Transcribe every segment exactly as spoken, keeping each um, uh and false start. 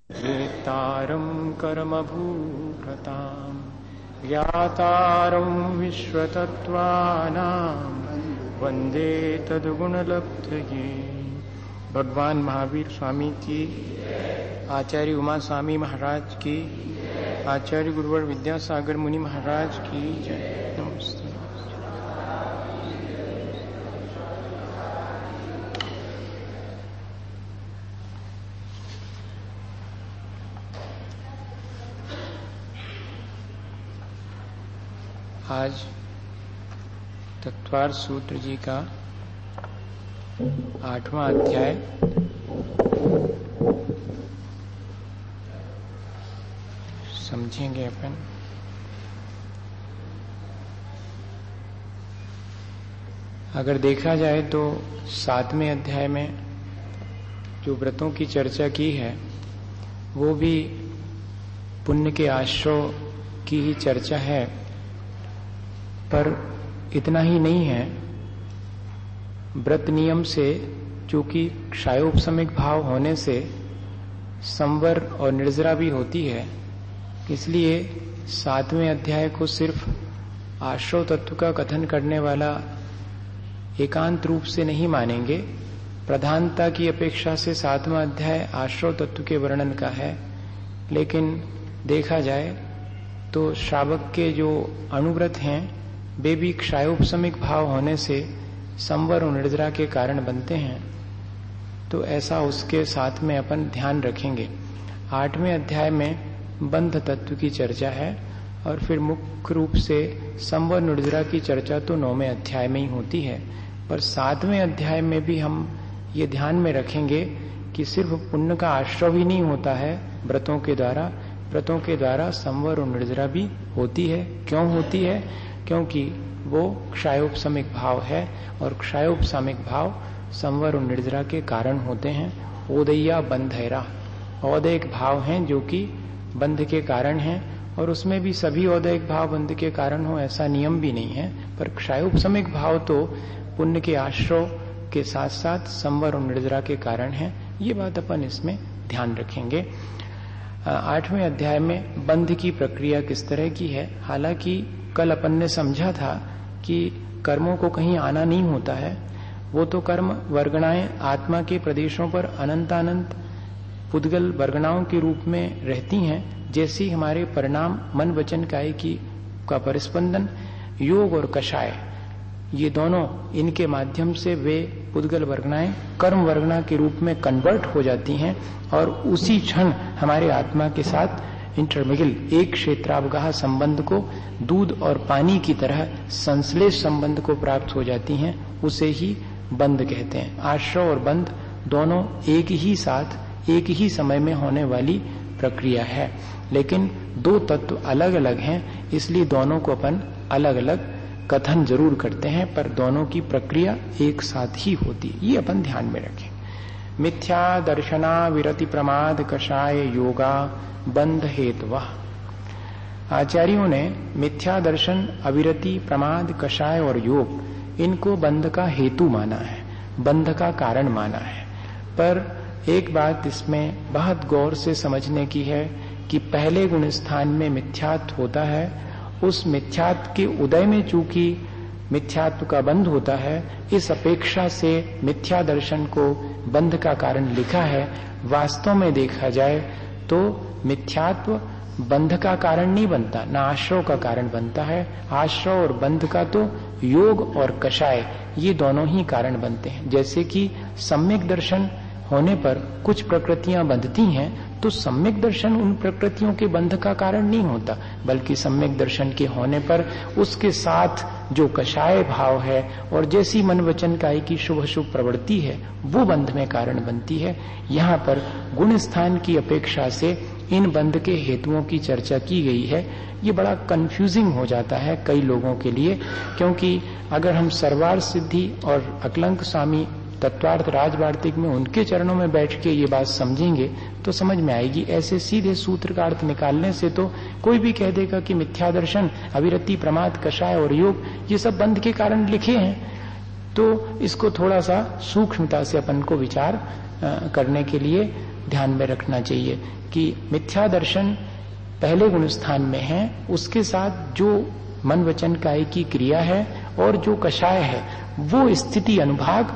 वेत्तारं कर्मभूभृतां ज्ञातारं विश्वतत्त्वानां वंदे तद्गुणलब्धये। भगवान महावीर स्वामी की, आचार्य उमा स्वामी महाराज की, आचार्य गुरुवर विद्यासागर मुनि महाराज की जय। नमस्ते। आज तत्वार सूत्र जी का आठवां अध्याय समझेंगे अपन। अगर देखा जाए तो सातवें अध्याय में जो व्रतों की चर्चा की है वो भी पुण्य के आश्रय की ही चर्चा है, पर इतना ही नहीं है। व्रत नियम से चूंकि क्षयोपशमिक भाव होने से संवर और निर्जरा भी होती है, इसलिए सातवें अध्याय को सिर्फ आश्रय तत्व का कथन करने वाला एकांत रूप से नहीं मानेंगे। प्रधानता की अपेक्षा से सातवां अध्याय आश्रय तत्व के वर्णन का है, लेकिन देखा जाए तो श्रावक के जो अनुव्रत हैं वे भी क्षयोपशमिक भाव होने से संवर और निर्जरा के कारण बनते हैं, तो ऐसा उसके साथ में अपन ध्यान रखेंगे। आठवें अध्याय में बंध तत्व की चर्चा है और फिर मुख्य रूप से संवर निर्जरा की चर्चा तो नौवें अध्याय में ही होती है, पर सातवें अध्याय में भी हम ये ध्यान में रखेंगे कि सिर्फ पुण्य का आश्रय ही नहीं होता है व्रतों के द्वारा, व्रतों के द्वारा संवर और निर्जरा भी होती है। क्यों होती है? क्योंकि वो क्षयोपशमिक भाव है और क्षयोपशमिक भाव संवर और निर्जरा के कारण होते हैं। ओदय्या बंधैरा औदयिक भाव हैं जो कि बंध के कारण हैं, और उसमें भी सभी औदयिक भाव बंध के कारण हो ऐसा नियम भी नहीं है, पर क्षयोपशमिक भाव तो पुण्य के आश्रय के साथ साथ संवर और निर्जरा के कारण है। ये बात अपन इसमें ध्यान रखेंगे। आठवें अध्याय में बंध की प्रक्रिया किस तरह की है। हालांकि कल अपन ने समझा था कि कर्मों को कहीं आना नहीं होता है, वो तो कर्म वर्गणाएं आत्मा के प्रदेशों पर अनंतानंत पुद्गल वर्गणाओं के रूप में रहती हैं। जैसी हमारे परिणाम मन वचन काय की का परिस्पंदन, योग और कषाय, ये दोनों इनके माध्यम से वे पुद्गल वर्गणाएं कर्म वर्गणा के रूप में कन्वर्ट हो जाती हैं और उसी क्षण हमारे आत्मा के साथ इंटरमिगल एक क्षेत्रावगाह संबंध को दूध और पानी की तरह संश्लेष संबंध को प्राप्त हो जाती हैं। उसे ही बंध कहते हैं। आश्रय और बंध दोनों एक ही साथ एक ही समय में होने वाली प्रक्रिया है, लेकिन दो तत्व अलग अलग हैं, इसलिए दोनों को अपन अलग अलग कथन जरूर करते हैं, पर दोनों की प्रक्रिया एक साथ ही होती है। ये अपन ध्यान में रखें। मिथ्या दर्शना विरति प्रमाद कषाय योगा बंध हेतुवा। आचार्यों ने मिथ्या दर्शन, अविरति, प्रमाद, कषाय और योग इनको बंध का हेतु माना है, बंध का कारण माना है। पर एक बात इसमें बहुत गौर से समझने की है कि पहले गुण स्थान में मिथ्यात्व होता है, उस मिथ्यात्व के उदय में चूंकि मिथ्यात्व का बंध होता है, इस अपेक्षा से मिथ्या दर्शन को बंध का कारण लिखा है। वास्तव में देखा जाए तो मिथ्यात्व बंध का कारण नहीं बनता, ना आश्रय का कारण बनता है। आश्रय और बंध का तो योग और कषाय ये दोनों ही कारण बनते हैं। जैसे कि सम्यक दर्शन होने पर कुछ प्रकृतियां बंधती हैं, तो सम्यक दर्शन उन प्रकृतियों के बंध का कारण नहीं होता, बल्कि सम्यक दर्शन के होने पर उसके साथ जो कषाय भाव है और जैसी मन वचन काय की शुभ शुभ प्रवृत्ति है वो बंध में कारण बनती है। यहाँ पर गुण स्थान की अपेक्षा से इन बंध के हेतुओं की चर्चा की गई है। ये बड़ा कंफ्यूजिंग हो जाता है कई लोगों के लिए, क्योंकि अगर हम सर्वार्थ सिद्धि और अकलंक स्वामी तत्वार्थ राजवार्तिक में उनके चरणों में बैठ के ये बात समझेंगे तो समझ में आएगी। ऐसे सीधे सूत्र का अर्थ निकालने से तो कोई भी कह देगा कि मिथ्या दर्शन, अविरति, प्रमाद, कषाय और योग ये सब बंध के कारण लिखे हैं। तो इसको थोड़ा सा सूक्ष्मता से अपन को विचार करने के लिए ध्यान में रखना चाहिए कि मिथ्या दर्शन पहले गुण स्थान में है, उसके साथ जो मन वचन काय की क्रिया है और जो कषाय है वो स्थिति अनुभाग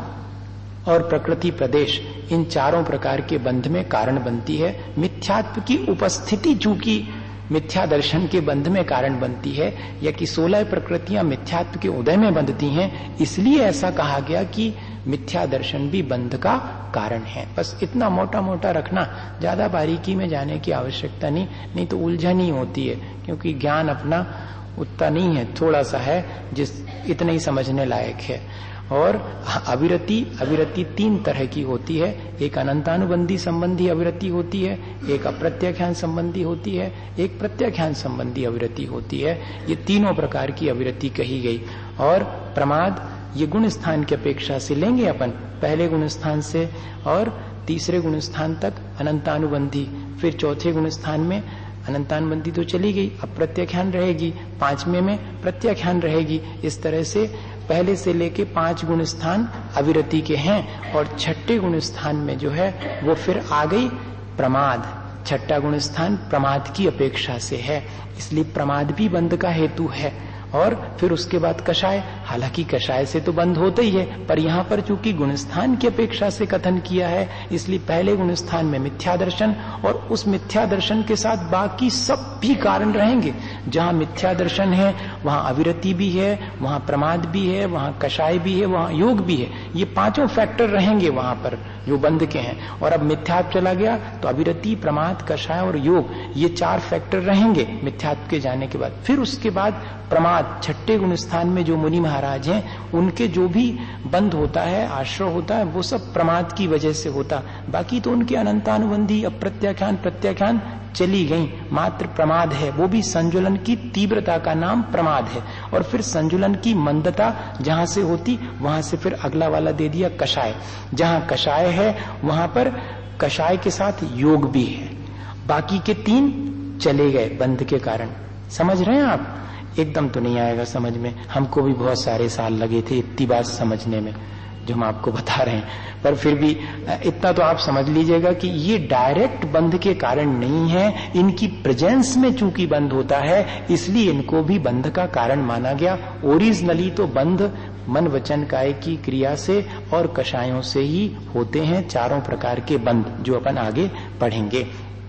और प्रकृति प्रदेश, इन चारों प्रकार के बंध में कारण बनती है। मिथ्यात्व की उपस्थिति चूंकि मिथ्या दर्शन के बंध में कारण बनती है, या कि सोलह प्रकृतियां मिथ्यात्व के उदय में बंधती हैं, इसलिए ऐसा कहा गया कि मिथ्या दर्शन भी बंध का कारण है। बस इतना मोटा मोटा रखना, ज्यादा बारीकी में जाने की आवश्यकता नहीं, नहीं तो उलझन ही होती है, क्योंकि ज्ञान अपना उतना नहीं है, थोड़ा सा है जिस इतना ही समझने लायक है। और अविरति अविरति तीन तरह की होती है, एक अनंतानुबंधी संबंधी अविरति होती है, एक अप्रत्याख्यान संबंधी होती है, एक प्रत्याख्यान संबंधी अविरति होती है। ये तीनों प्रकार की अविरति कही गई। और प्रमाद ये गुण स्थान की अपेक्षा से लेंगे अपन, पहले गुण स्थान से और तीसरे गुण स्थान तक अनंतानुबंधी, फिर चौथे गुण स्थान में अनंतानुबंधी तो चली गई, अब प्रत्याख्यान रहेगी, पांचवें में प्रत्याख्यान रहेगी। इस तरह से पहले से लेके पांच गुण स्थान अविरति के हैं, और छठे गुण स्थान में जो है वो फिर आ गई प्रमाद। छठा गुण स्थान प्रमाद की अपेक्षा से है, इसलिए प्रमाद भी बंध का हेतु है। और फिर उसके बाद कषाय, हालांकि कषाय से तो बंद होता ही है, पर यहाँ पर चूंकि गुणस्थान की अपेक्षा से कथन किया है, इसलिए पहले गुणस्थान में मिथ्या दर्शन, और उस मिथ्या दर्शन के साथ बाकी सब भी कारण रहेंगे। जहां मिथ्या दर्शन है वहां अविरति भी है, वहां प्रमाद भी है, वहां कषाय भी है, वहां योग भी है। ये पांचों फैक्टर रहेंगे वहां पर जो बंध के हैं। और अब मिथ्यात्व चला गया तो अविरति, प्रमाद, कषाय और योग, ये चार फैक्टर रहेंगे मिथ्यात्व के जाने के बाद। फिर उसके बाद प्रमाद, छठे गुण स्थान में जो मुनि महाराज हैं उनके जो भी बंध होता है, आश्रय होता है, वो सब प्रमाद की वजह से होता। बाकी तो उनके अनंतानुबंधी, अप्रत्याख्यान, प्रत्याख्यान चली गई, मात्र प्रमाद है, वो भी संजुलन की तीव्रता का नाम प्रमाद है। और फिर संजुलन की मंदता जहां से होती वहां से फिर अगला वाला दे दिया कषाय। जहां कषाय है वहां पर कषाय के साथ योग भी है, बाकी के तीन चले गए बंध के कारण। समझ रहे हैं आप? एकदम तो नहीं आएगा समझ में, हमको भी बहुत सारे साल लगे थे इतनी बात समझने में जो हम आपको बता रहे हैं, पर फिर भी इतना तो आप समझ लीजिएगा कि ये डायरेक्ट बंध के कारण नहीं है, इनकी प्रेजेंस में चूंकि बंध होता है इसलिए इनको भी बंध का कारण माना गया। ओरिजिनली तो बंध मन वचन काय की क्रिया से और कषायों से ही होते हैं, चारों प्रकार के बंध जो अपन आगे पढ़ेंगे।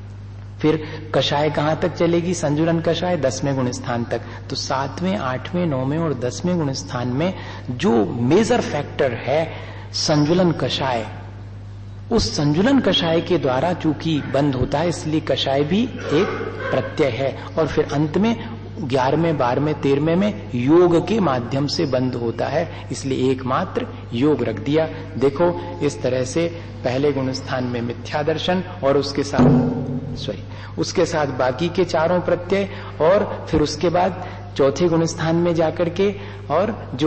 फिर कषाय कहां तक चलेगी? संजुलन कषाय दसवें गुण स्थान तक। तो सातवें, आठवें, नौवें और दसवें गुण स्थान में जो मेजर फैक्टर है संजुलन कषाय, उस संजुलन कषाय के द्वारा चूंकि बंद होता है इसलिए कषाय भी एक प्रत्यय है। और फिर अंत में ग्यारहवें, बारहवें, तेरहवें में योग के माध्यम से बंद होता है, इसलिए एकमात्र योग रख दिया। देखो इस तरह से पहले गुण स्थान में मिथ्या दर्शन और उसके साथ सॉरी उसके साथ बाकी के चारों प्रत्यय, और फिर उसके बाद चौथे गुण स्थान में जाकर के और जो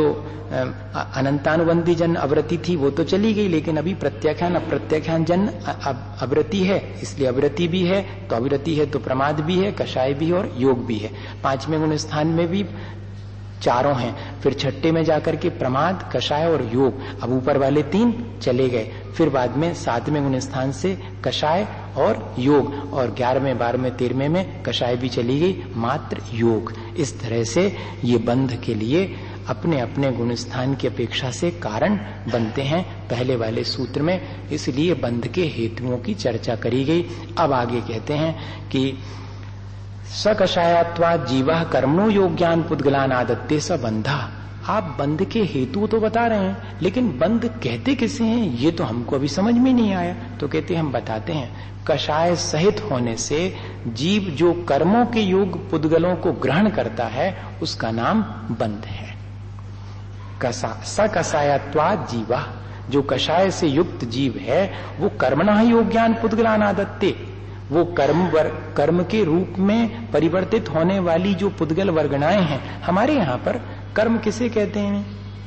अनंतानुबंधी जन अवृत्ति थी वो तो चली गई, लेकिन अभी प्रत्याख्यान अप्रत्याख्यान जन अवृत्ति है, इसलिए अवृत्ति भी है, तो अविरति है तो प्रमाद भी है, कषाय भी और योग भी है। पांचवें गुण स्थान में भी चारों हैं, फिर छठे में जाकर के प्रमाद, कषाय और योग, अब ऊपर वाले तीन चले गए। फिर बाद में सातवें गुण स्थान से कषाय और योग, और ग्यारहवें, बारहवें, तेरहवें में कषाय भी चली गई, मात्र योग। इस तरह से ये बंध के लिए अपने अपने गुण स्थान की अपेक्षा से कारण बनते हैं पहले वाले सूत्र में, इसलिए बंध के हेतुओं की चर्चा करी गई। अब आगे कहते हैं कि सकषायत्वा जीवा कर्मणो योग्यान पुद्गलान आदत्ते स बंधा। आप बंध के हेतु तो बता रहे हैं, लेकिन बंध कहते किसे हैं ये तो हमको अभी समझ में नहीं आया। तो कहते हम बताते हैं, कषाय सहित होने से जीव जो कर्मों के योग पुद्गलों को ग्रहण करता है उसका नाम बंध है। सकषायत्वा जीवा, जो कषाय से युक्त जीव है वो कर्मणा योग्यान पुद्गलान आदत्ते, वो कर्म वर, कर्म के रूप में परिवर्तित होने वाली जो पुद्गल वर्गणाएं हैं। हमारे यहाँ पर कर्म किसे कहते हैं?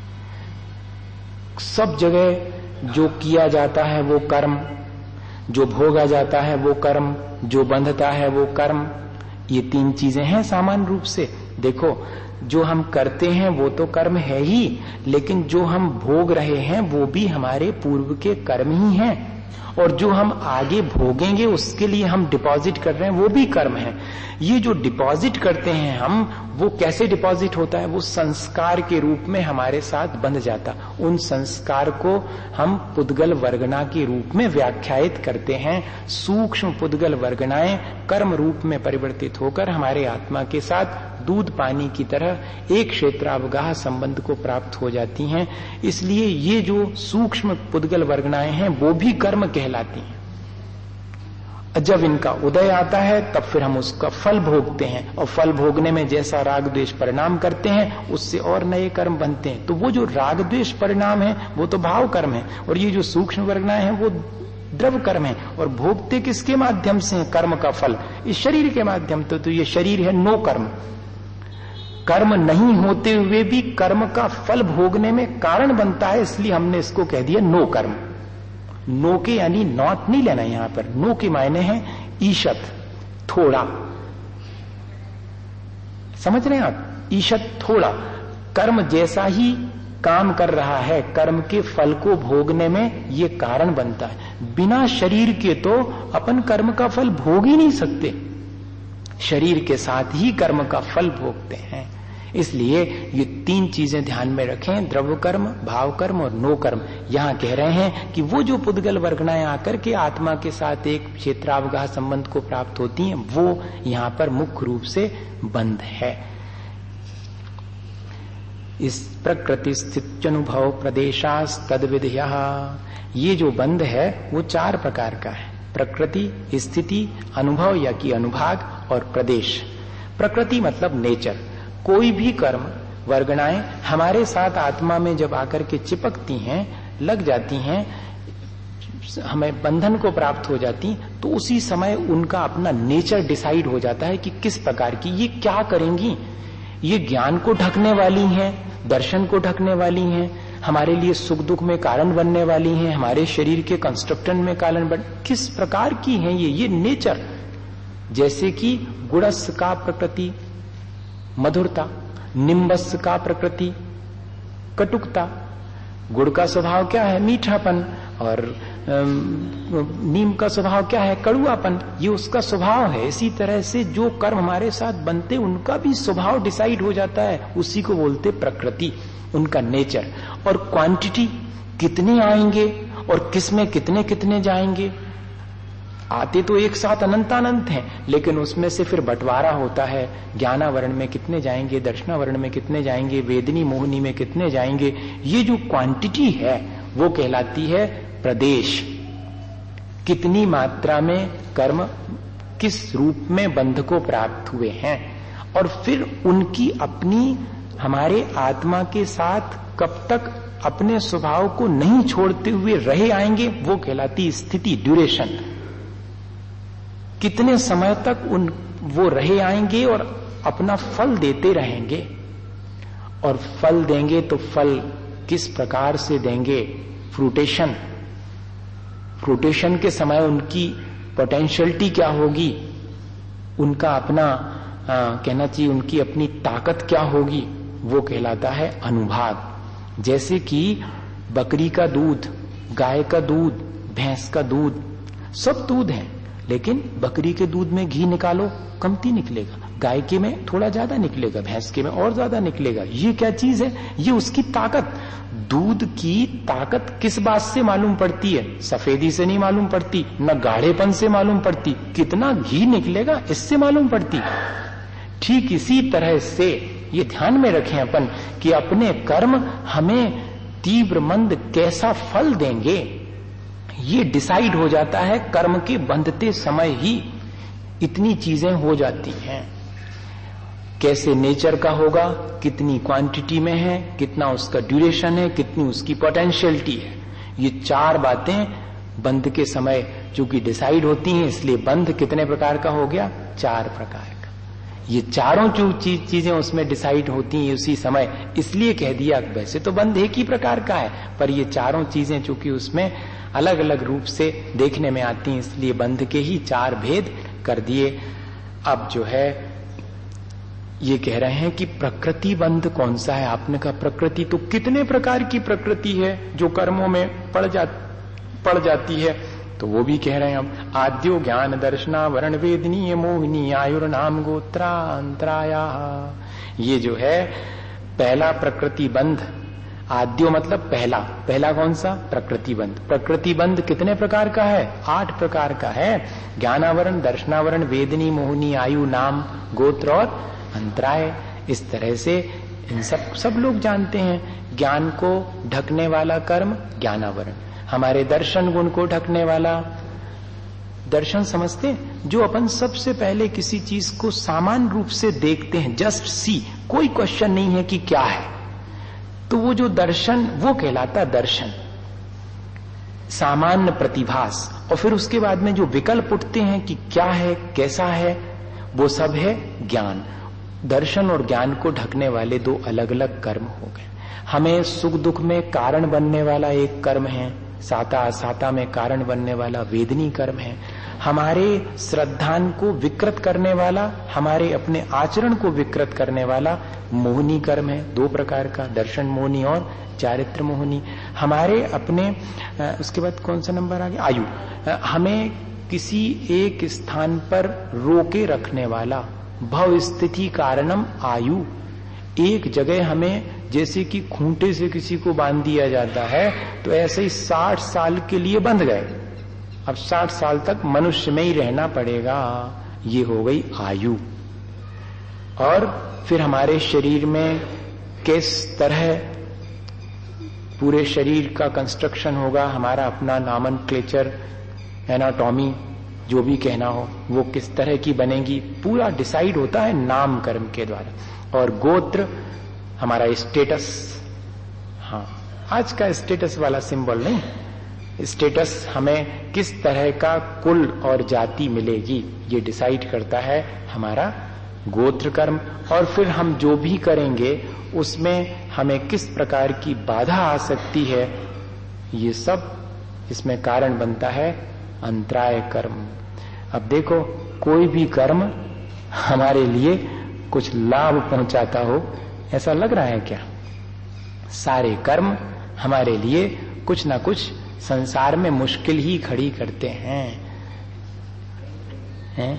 सब जगह जो किया जाता है वो कर्म, जो भोगा जाता है वो कर्म, जो बंधता है वो कर्म, ये तीन चीजें हैं सामान्य रूप से। देखो जो हम करते हैं वो तो कर्म है ही, लेकिन जो हम भोग रहे हैं वो भी हमारे पूर्व के कर्म ही हैं। और जो हम आगे भोगेंगे उसके लिए हम डिपॉजिट कर रहे हैं वो भी कर्म है। ये जो डिपॉजिट करते हैं हम, वो कैसे डिपॉजिट होता है? वो संस्कार के रूप में हमारे साथ बंध जाता। उन संस्कार को हम पुद्गल वर्गना के रूप में व्याख्यायित करते हैं। सूक्ष्म पुद्गल वर्गनाएं कर्म रूप में परिवर्तित होकर हमारे आत्मा के साथ दूध पानी की तरह एक क्षेत्रावगाह संबंध को प्राप्त हो जाती हैं। इसलिए ये जो सूक्ष्म पुद्गल वर्गनाएं हैं वो भी कर्म कहलाती हैं। जब इनका उदय आता है तब फिर हम उसका फल भोगते हैं, और फल भोगने में जैसा राग द्वेष परिणाम करते हैं उससे और नए कर्म बनते हैं। तो वो जो राग द्वेष परिणाम है वो तो भाव कर्म है, और ये जो सूक्ष्म वर्गनाएं हैं वो द्रव कर्म है। और भोगते किसके माध्यम से? कर्म का फल इस शरीर के माध्यम से। तो ये शरीर है नो कर्म। कर्म नहीं होते हुए भी कर्म का फल भोगने में कारण बनता है, इसलिए हमने इसको कह दिया नो कर्म। नो के यानी नॉट नहीं लेना यहां पर। नो के मायने हैं ईशत, थोड़ा। समझ रहे हैं आप? ईशत थोड़ा। कर्म जैसा ही काम कर रहा है, कर्म के फल को भोगने में ये कारण बनता है। बिना शरीर के तो अपन कर्म का फल भोग ही नहीं सकते, शरीर के साथ ही कर्म का फल भोगते हैं। इसलिए ये तीन चीजें ध्यान में रखें, द्रव्य कर्म, भाव कर्म और नो कर्म। यहां कह रहे हैं कि वो जो पुद्गल वर्गनाएं आकर के आत्मा के साथ एक क्षेत्रावगाह संबंध को प्राप्त होती हैं, वो यहां पर मुख्य रूप से बंध है। इस प्रकृति स्थित्यनुभव प्रदेशास तद्विधया, ये जो बंध है वो चार प्रकार का है। प्रकृति, स्थिति, अनुभव या कि अनुभाग और प्रदेश। प्रकृति मतलब नेचर। कोई भी कर्म वर्गनाएं हमारे साथ आत्मा में जब आकर के चिपकती हैं, लग जाती हैं, हमें बंधन को प्राप्त हो जाती, तो उसी समय उनका अपना नेचर डिसाइड हो जाता है कि किस प्रकार की ये क्या करेंगी। ये ज्ञान को ढकने वाली हैं, दर्शन को ढकने वाली हैं, हमारे लिए सुख दुख में कारण बनने वाली हैं, हमारे शरीर के कंस्ट्रक्शन में कारण बन, किस प्रकार की हैं ये ये नेचर। जैसे कि गुणस का प्रकृति मधुरता, निम्बस का प्रकृति कटुकता। गुड़ का स्वभाव क्या है? मीठापन। और नीम का स्वभाव क्या है? कड़ुआपन। ये उसका स्वभाव है। इसी तरह से जो कर्म हमारे साथ बनते उनका भी स्वभाव डिसाइड हो जाता है, उसी को बोलते प्रकृति, उनका नेचर। और क्वांटिटी, कितने आएंगे और किसमें कितने कितने जाएंगे। आते तो एक साथ अनंत अनंत हैं, लेकिन उसमें से फिर बंटवारा होता है। ज्ञानावरण में कितने जाएंगे, दर्शनावरण में कितने जाएंगे, वेदनी मोहनी में कितने जाएंगे। ये जो क्वांटिटी है वो कहलाती है प्रदेश। कितनी मात्रा में कर्म किस रूप में बंध को प्राप्त हुए हैं, और फिर उनकी अपनी हमारे आत्मा के साथ कब तक अपने स्वभाव को नहीं छोड़ते हुए रहे आएंगे, वो कहलाती स्थिति, ड्यूरेशन। कितने समय तक उन वो रहे आएंगे और अपना फल देते रहेंगे। और फल देंगे तो फल किस प्रकार से देंगे? फ्रूटेशन। फ्रूटेशन के समय उनकी पोटेंशियलिटी क्या होगी, उनका अपना आ, कहना चाहिए उनकी अपनी ताकत क्या होगी, वो कहलाता है अनुभाग। जैसे कि बकरी का दूध, गाय का दूध, भैंस का दूध, सब दूध है, लेकिन बकरी के दूध में घी निकालो कमती निकलेगा, गाय के में थोड़ा ज्यादा निकलेगा, भैंस के में और ज्यादा निकलेगा। ये क्या चीज है? ये उसकी ताकत। दूध की ताकत किस बात से मालूम पड़ती है? सफेदी से नहीं मालूम पड़ती, न गाढ़ेपन से मालूम पड़ती, कितना घी निकलेगा इससे मालूम पड़ती। ठीक इसी तरह से ये ध्यान में रखें अपन कि अपने कर्म हमें तीव्र मंद कैसा फल देंगे, ये डिसाइड हो जाता है कर्म के बंधते समय ही। इतनी चीजें हो जाती हैं। कैसे नेचर का होगा, कितनी क्वांटिटी में है, कितना उसका ड्यूरेशन है, कितनी उसकी पोटेंशियलिटी है, ये चार बातें बंध के समय चूंकि डिसाइड होती हैं, इसलिए बंध कितने प्रकार का हो गया? चार प्रकार का। ये चारों जो चीज चीजें उसमें डिसाइड होती हैं उसी समय, इसलिए कह दिया। वैसे तो बंध एक ही प्रकार का है, पर ये चारों चीजें चूंकि उसमें अलग अलग रूप से देखने में आती हैं, इसलिए बंध के ही चार भेद कर दिए। अब जो है ये कह रहे हैं कि प्रकृति बंध कौन सा है? आपने कहा प्रकृति तो कितने प्रकार की प्रकृति है जो कर्मों में पड़ जा पड़ जाती है। तो वो भी कह रहे हैं हम, आद्यो ज्ञान दर्शना वर्ण वेदनीय मोहिनी आयुर्नाम गोत्रांतराया। ये जो है पहला प्रकृति बंध, आद्यो मतलब पहला, पहला कौन सा? प्रकृति बंध। प्रकृति बंध कितने प्रकार का है? आठ प्रकार का है। ज्ञानावरण, दर्शनावरण, वेदनी, मोहिनी, आयु, नाम, गोत्र और अंतराय। इस तरह से इन सब सब लोग जानते हैं। ज्ञान को ढकने वाला कर्म ज्ञानावरण, हमारे दर्शन गुण को ढकने वाला दर्शन समझते, जो अपन सबसे पहले किसी चीज को सामान्य रूप से देखते हैं, जस्ट सी, कोई क्वेश्चन नहीं है कि क्या है, तो वो जो दर्शन वो कहलाता दर्शन, सामान्य प्रतिभास। और फिर उसके बाद में जो विकल्प उठते हैं कि क्या है, कैसा है, वो सब है ज्ञान। दर्शन और ज्ञान को ढकने वाले दो अलग अलग कर्म हो गए। हमें सुख दुख में कारण बनने वाला एक कर्म है, साता असाता में कारण बनने वाला वेदनी कर्म है। हमारे श्रद्धान को विकृत करने वाला, हमारे अपने आचरण को विकृत करने वाला मोहिनी कर्म है, दो प्रकार का, दर्शन मोहिनी और चारित्र मोहिनी। हमारे अपने उसके बाद कौन सा नंबर आ गया? आयु। हमें किसी एक स्थान पर रोके रखने वाला, भव स्थिति कारणम आयु। एक जगह हमें जैसे कि खूंटे से किसी को बांध दिया जाता है, तो ऐसे ही साठ साल के लिए बंध गए, अब साठ साल तक मनुष्य में ही रहना पड़ेगा, ये हो गई आयु। और फिर हमारे शरीर में किस तरह पूरे शरीर का कंस्ट्रक्शन होगा, हमारा अपना नॉमेनक्लेचर, एनाटॉमी, जो भी कहना हो, वो किस तरह की बनेगी, पूरा डिसाइड होता है नाम कर्म के द्वारा। और गोत्र हमारा स्टेटस, हाँ आज का स्टेटस वाला सिंबल नहीं, स्टेटस हमें किस तरह का कुल और जाति मिलेगी, ये डिसाइड करता है हमारा गोत्र कर्म। और फिर हम जो भी करेंगे उसमें हमें किस प्रकार की बाधा आ सकती है, ये सब इसमें कारण बनता है अंतराय कर्म। अब देखो, कोई भी कर्म हमारे लिए कुछ लाभ पहुंचाता हो, ऐसा लग रहा है क्या? सारे कर्म हमारे लिए कुछ ना कुछ संसार में मुश्किल ही खड़ी करते हैं, हैं?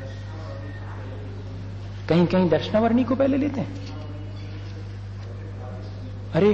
कहीं कहीं दर्शनावर्णी को पहले लेते हैं। अरे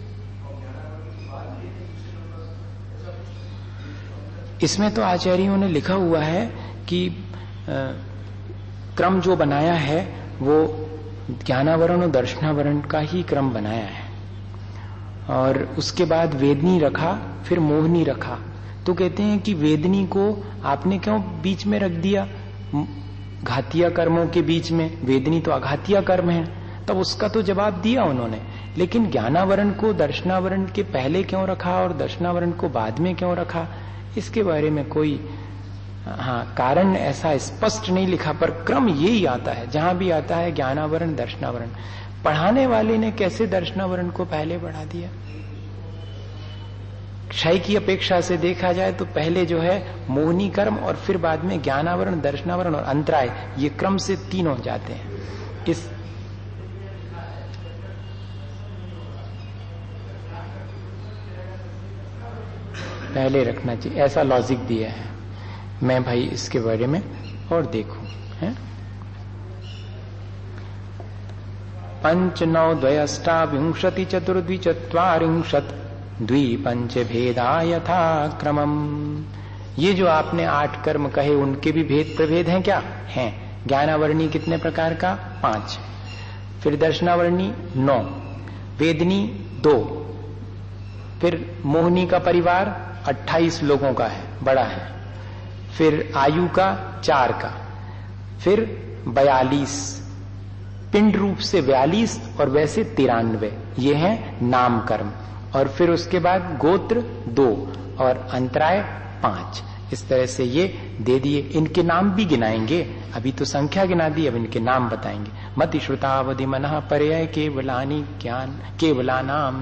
इसमें तो आचार्यों ने लिखा हुआ है कि आ, क्रम जो बनाया है वो ज्ञानावरण और दर्शनावरण का ही क्रम बनाया है। और उसके बाद वेदनी रखा, फिर मोहिनी रखा। तो कहते हैं कि वेदनी को आपने क्यों बीच में रख दिया, घातिया कर्मों के बीच में? वेदनी तो अघातिया कर्म है, तब उसका तो जवाब दिया उन्होंने। लेकिन ज्ञानावरण को दर्शनावरण के पहले क्यों रखा और दर्शनावरण को बाद में क्यों रखा, इसके बारे में कोई हाँ कारण ऐसा स्पष्ट नहीं लिखा, पर क्रम यही आता है, जहां भी आता है ज्ञानावरण दर्शनावरण। पढ़ाने वाले ने कैसे दर्शनावरण को पहले बढ़ा दिया? क्षय की अपेक्षा से देखा जाए तो पहले जो है मोहिनी कर्म और फिर बाद में ज्ञानावरण, दर्शनावरण और अंतराय, ये क्रम से तीनों जाते हैं। इस पहले रखना चाहिए, ऐसा लॉजिक दिया है। मैं भाई इसके बारे में और देखूं, है? पंच नौ द्वयष्टाविंशति चतुर्द्वि चत्वारिंशत् द्वि पंच भेदा यथा क्रमम। ये जो आपने आठ कर्म कहे, उनके भी भेद प्रभेद हैं क्या? हैं। ज्ञानावर्णी कितने प्रकार का? पांच। फिर दर्शनावर्णी नौ, वेदनी दो, फिर मोहिनी का परिवार अट्ठाईस लोगों का है, बड़ा है। फिर आयु का चार का, फिर बयालीस, पिंड रूप से बयालीस और वैसे तिरानवे, ये हैं नाम कर्म। और फिर उसके बाद गोत्र दो और अंतराय पांच। इस तरह से ये दे दिए। इनके नाम भी गिनाएंगे, अभी तो संख्या गिना दी, अब इनके नाम बताएंगे। मति श्रुतावधि मनः पर्याय केवलानी ज्ञान केवलानाम।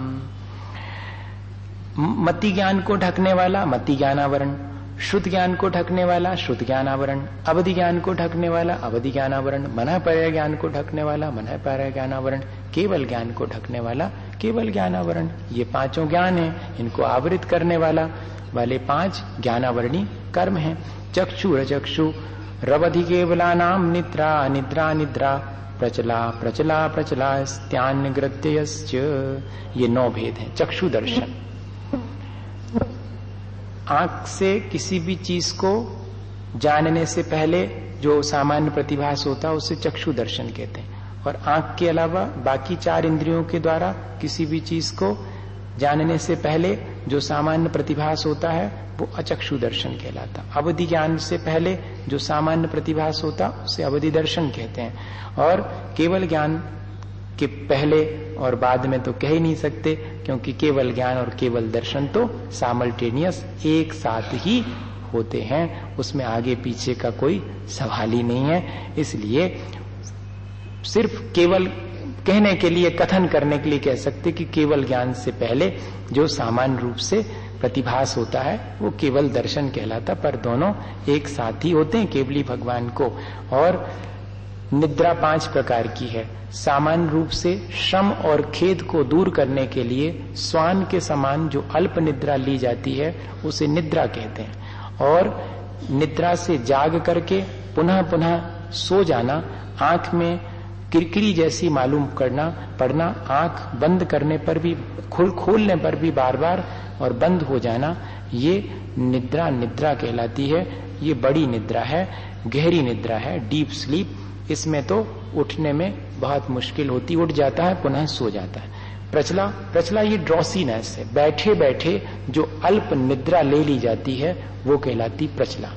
मति ज्ञान को ढकने वाला मति ज्ञानावरण, श्रुत ज्ञान को ढकने वाला श्रुत ज्ञानावरण, अवधि ज्ञान को ढकने वाला अवधि ज्ञानावरण, मनः पर्याय ज्ञान को ढकने वाला मनः पर्याय ज्ञानावरण, केवल ज्ञान को ढकने वाला केवल ज्ञानावरण। ये पांचों ज्ञान हैं, इनको आवृत करने वाला वाले पांच ज्ञानावरणी कर्म है। चक्षुर चक्षु रवधि केवलानाम निद्रा निद्रा निद्रा प्रचला प्रचला प्रचला स्त्यान्यग्रत्ययश्च। ये नौ भेद हैं। चक्षु दर्शन, आंख से किसी भी चीज को जानने से पहले जो सामान्य प्रतिभास होता है उसे चक्षु दर्शन कहते हैं। और आंख के अलावा बाकी चार इंद्रियों के द्वारा किसी भी चीज को जानने से पहले जो सामान्य प्रतिभास होता है वो अचक्षु दर्शन कहलाता। अवधि ज्ञान से पहले जो सामान्य प्रतिभास होता उसे अवधि दर्शन कहते हैं। और केवल ज्ञान के पहले और बाद में तो कह ही नहीं सकते, क्योंकि केवल ज्ञान और केवल दर्शन तो सामल्टेनियस एक साथ ही होते हैं, उसमें आगे पीछे का कोई सवाल ही नहीं है। इसलिए सिर्फ केवल कहने के लिए, कथन करने के लिए कह सकते कि केवल ज्ञान से पहले जो सामान्य रूप से प्रतिभास होता है वो केवल दर्शन कहलाता, पर दोनों एक साथ ही होते हैं केवली भगवान को। और निद्रा पांच प्रकार की है। सामान्य रूप से श्रम और खेद को दूर करने के लिए स्वान के समान जो अल्प निद्रा ली जाती है उसे निद्रा कहते हैं। और निद्रा से जाग करके पुनः पुनः सो जाना, आंख में किरकिरी जैसी मालूम करना पड़ना, आंख बंद करने पर भी, खोल खोलने पर भी बार बार और बंद हो जाना, ये निद्रा निद्रा कहलाती है। ये बड़ी निद्रा है, गहरी निद्रा है, डीप स्लीप। इसमें तो उठने में बहुत मुश्किल होती, उठ जाता है पुनः सो जाता है। प्रचला प्रचला ये ड्रॉसीनेस है, बैठे बैठे जो अल्प निद्रा ले ली जाती है वो कहलाती प्रचला।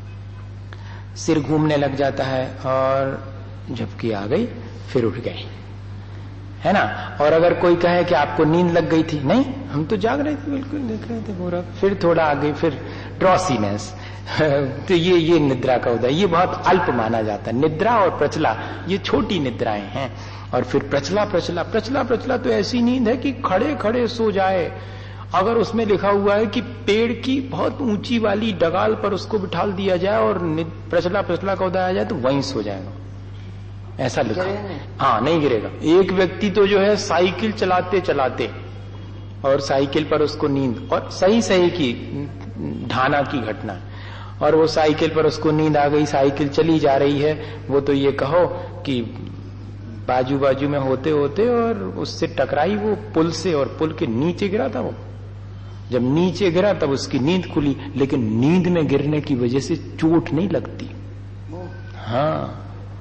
सिर घूमने लग जाता है और झपकी आ गई, फिर उठ गए, है ना। और अगर कोई कहे कि आपको नींद लग गई थी, नहीं हम तो जाग रहे थे, बिल्कुल देख रहे थे पूरा, फिर थोड़ा आ गई, फिर ड्रॉसीनेस। तो ये ये निद्रा का उदय, ये बहुत अल्प माना जाता है। निद्रा और प्रचला ये छोटी निद्राएं हैं। और फिर प्रचला प्रचला प्रचला प्रचला तो ऐसी नींद है कि खड़े खड़े सो जाए। अगर उसमें लिखा हुआ है कि पेड़ की बहुत ऊंची वाली डगाल पर उसको बिठाल दिया जाए और प्रचला प्रचला का उदय आ जाए तो वहीं सो जाएगा, ऐसा लिखा है। हाँ, नहीं गिरेगा। एक व्यक्ति तो जो है साइकिल चलाते चलाते और साइकिल पर उसको नींद, और सही सही की ढाना की घटना, और वो साइकिल पर उसको नींद आ गई, साइकिल चली जा रही है, वो तो ये कहो कि बाजू बाजू में होते होते और उससे टकराई वो पुल से, और पुल के नीचे गिरा था वो। जब नीचे गिरा तब उसकी नींद खुली, लेकिन नींद में गिरने की वजह से चोट नहीं लगती। हाँ,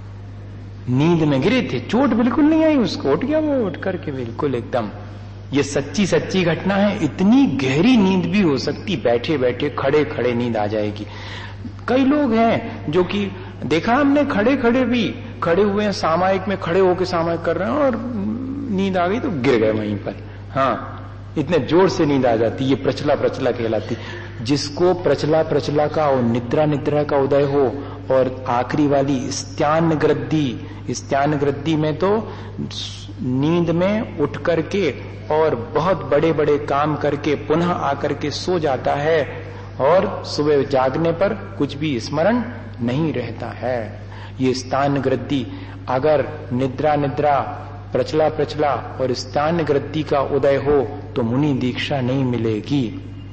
नींद में गिरे थे, चोट बिल्कुल नहीं आई उसको, उठ गया वो, उठ करके बिल्कुल एकदम। ये सच्ची सच्ची घटना है। इतनी गहरी नींद भी हो सकती, बैठे बैठे खड़े खड़े नींद आ जाएगी। कई लोग हैं जो कि देखा हमने, खड़े खड़े भी खड़े हुए हैं, सामायिक में खड़े होकर सामायिक कर रहे हैं और नींद आ गई तो गिर गए वहीं पर। हाँ, इतने जोर से नींद आ जाती, ये प्रचला प्रचला कहलाती। जिसको प्रचला प्रचला का और निद्रा निद्रा का उदय हो, और आखिरी वाली स्त्यान ग्रद्दी, स्त्यान ग्रद्दी में तो नींद में उठ करके और बहुत बड़े बड़े काम करके पुनः आकर के सो जाता है, और सुबह जागने पर कुछ भी स्मरण नहीं रहता है। ये स्थान ग्रद्दी, अगर निद्रा निद्रा, प्रचला प्रचला और स्थान ग्रद्दी का उदय हो तो मुनि दीक्षा नहीं मिलेगी।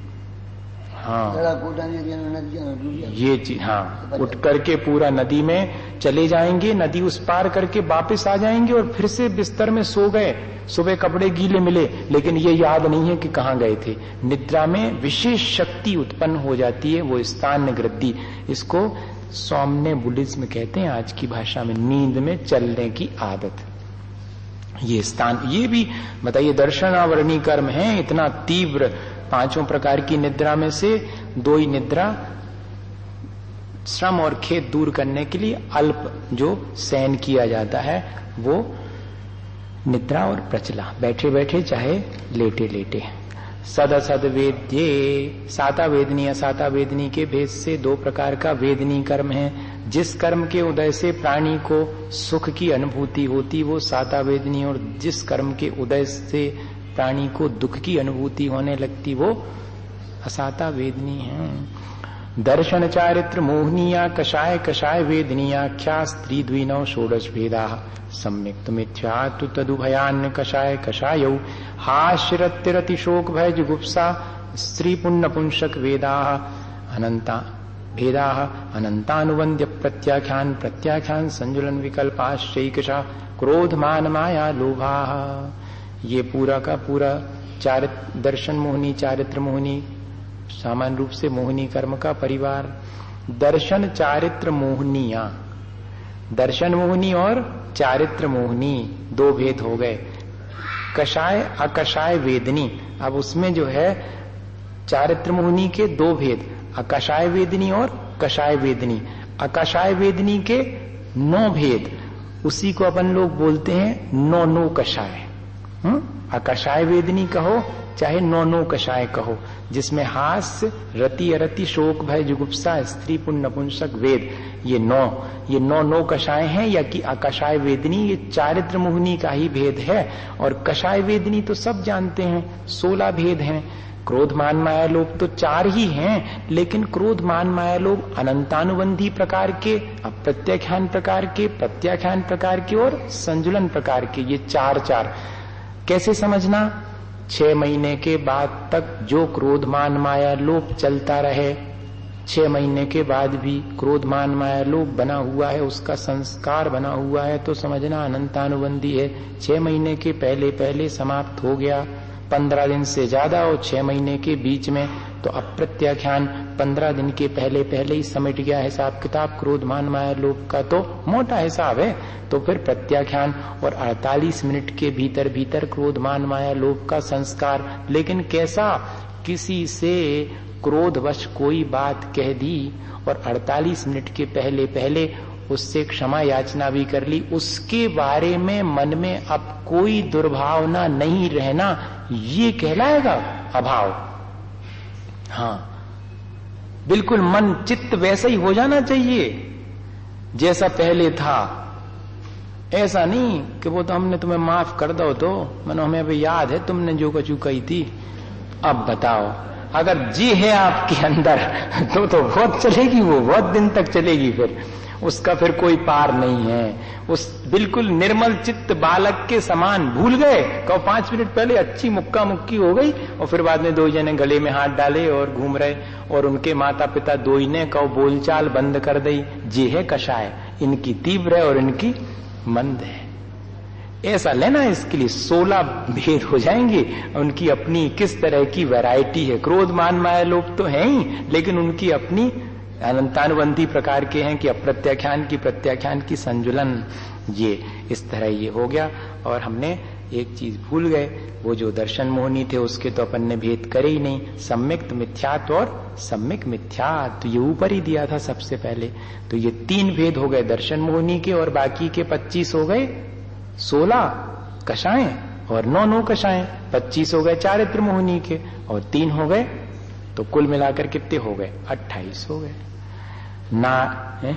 हाँ, ये चीज, हाँ, उठ करके पूरा नदी में चले जाएंगे, नदी उस पार करके वापस आ जाएंगे और फिर से बिस्तर में सो गए। सुबह कपड़े गीले मिले, लेकिन ये याद नहीं है कि कहाँ गए थे। निद्रा में विशेष शक्ति उत्पन्न हो जाती है, वो स्थान ग्रद्दी। इसको सौम्य बुद्धिज्म कहते हैं आज की भाषा में, नींद में चलने की आदत। ये स्थान, ये भी बताइए, दर्शनावरणी कर्म है, इतना तीव्र। पांचों प्रकार की निद्रा में से दो ही निद्रा श्रम और खेद दूर करने के लिए अल्प जो शयन किया जाता है वो निद्रा और प्रचला, बैठे बैठे चाहे लेटे लेटे। सद असद वेद्ये, साता वेदनी असाता वेदनी के भेद से दो प्रकार का वेदनी कर्म है। जिस कर्म के उदय से प्राणी को सुख की अनुभूति होती वो साता वेदनी, और जिस कर्म के उदय से प्राणी को दुख की अनुभूति होने लगती वो असाता वेदनी है। दर्शन चारित्र मोहनीया कषाय कषाय वेदनीयाख्या स्त्री द्विनौ षोडश भेदा सम्यक्त मिथ्या तु तदुभयान्य कषाय कषायौ हाश्यरतिरति शोक भय जुगुप्सा स्त्री पुण्य पुंसक वेदा अनंता भेदा अनंतानुबंध्य प्रत्याख्यान प्रत्याख्यान संजुलन विकल्पाश्चैकशा क्रोध मान माया लोभा। ये पूरा का पूरा चारित्र दर्शन मोहिनी चारित्र मोहिनी सामान्य रूप से मोहिनी कर्म का परिवार। दर्शन चारित्र मोहनिया, दर्शन मोहिनी और चारित्र मोहिनी दो भेद हो गए। कषाय अकषाय वेदनी, अब उसमें जो है चारित्र मोहिनी के दो भेद, अकषाय वेदनी और कषाय वेदनी। अकषाय वेदनी के नौ भेद, उसी को अपन लोग बोलते हैं नौ नो कषाय। हम्म अकषाय वेदनी कहो चाहे नौ नो कषाय कहो, जिसमें हास्य रति अरति शोक भय जुगुप्सा स्त्री पुण्य नपुंसक वेद, ये नौ ये नौ नो कषाय हैं। या कि अकषाय वेदनी ये चारित्र मोहिनी का ही भेद है। और कषाय वेदनी तो सब जानते हैं सोलह भेद हैं। क्रोध मान माया लोभ तो चार ही हैं, लेकिन क्रोध मान माया लोभ अनंतानुबंधी प्रकार के, अप्रत्याख्यान प्रकार के, प्रत्याख्यान प्रकार के और संजुलन प्रकार के, ये चार चार। कैसे समझना? छह महीने के बाद तक जो क्रोध मान माया लोभ चलता रहे, छह महीने के बाद भी क्रोध मान माया लोभ बना हुआ है, उसका संस्कार बना हुआ है, तो समझना अनंतानुबंधी है। छह महीने के पहले पहले समाप्त हो गया, पंद्रह दिन से ज्यादा और छह महीने के बीच में तो अप्रत्याख्यान पंद्रह दिन के पहले पहले ही समेट गया हिसाब किताब। क्रोध मान माया लोभ का तो मोटा हिसाब है, तो फिर प्रत्याख्यान और अड़तालीस मिनट के भीतर भीतर क्रोध मान माया लोभ का संस्कार। लेकिन कैसा? किसी से क्रोधवश कोई बात कह दी और अड़तालीस मिनट के पहले पहले उससे क्षमा याचना भी कर ली, उसके बारे में मन में अब कोई दुर्भावना नहीं रहना, ये कहलाएगा अभाव। हाँ, बिल्कुल मन चित्त वैसा ही हो जाना चाहिए जैसा पहले था। ऐसा नहीं कि वो तो हमने तुम्हें माफ कर दो, तो मनो हमें अभी याद है तुमने जो कचू कही थी, अब बताओ। अगर जी है आपके अंदर तो तो बहुत चलेगी, वो बहुत दिन तक चलेगी, फिर उसका फिर कोई पार नहीं है। उस बिल्कुल निर्मल चित्त बालक के समान भूल गए, कहो पांच मिनट पहले अच्छी मुक्का मुक्की हो गई और फिर बाद में दो जने गले में हाथ डाले और घूम रहे, और उनके माता पिता दो ही ने कहो बोलचाल बंद कर दी। जे है कषाय, इनकी तीव्र है और इनकी मंद है। ऐसा लेना, इसके लिए सोलह भेद हो जाएंगे। उनकी अपनी किस तरह की वैरायटी है। क्रोध मान माया लोग तो हैं ही, लेकिन उनकी अपनी अनंतानुबंधी प्रकार के हैं कि अप्रत्याख्यान की प्रत्याख्यान की संजुलन। ये इस तरह ये हो गया। और हमने एक चीज भूल गए, वो जो दर्शन मोहिनी थे उसके तो अपन ने भेद करे ही नहीं, सम्यक्त मिथ्यात्व और सम्यक मिथ्यात्व, ये ऊपर ही दिया था सबसे पहले। तो ये तीन भेद हो गए दर्शन मोहिनी के, और बाकी के पच्चीस हो गए सोलह कषाएं और नौ नौ कषाएं। पच्चीस हो गए चारित्र मोहिनी के और तीन हो गए, तो कुल मिलाकर कितने हो गए? अट्ठाईस हो गए ना है?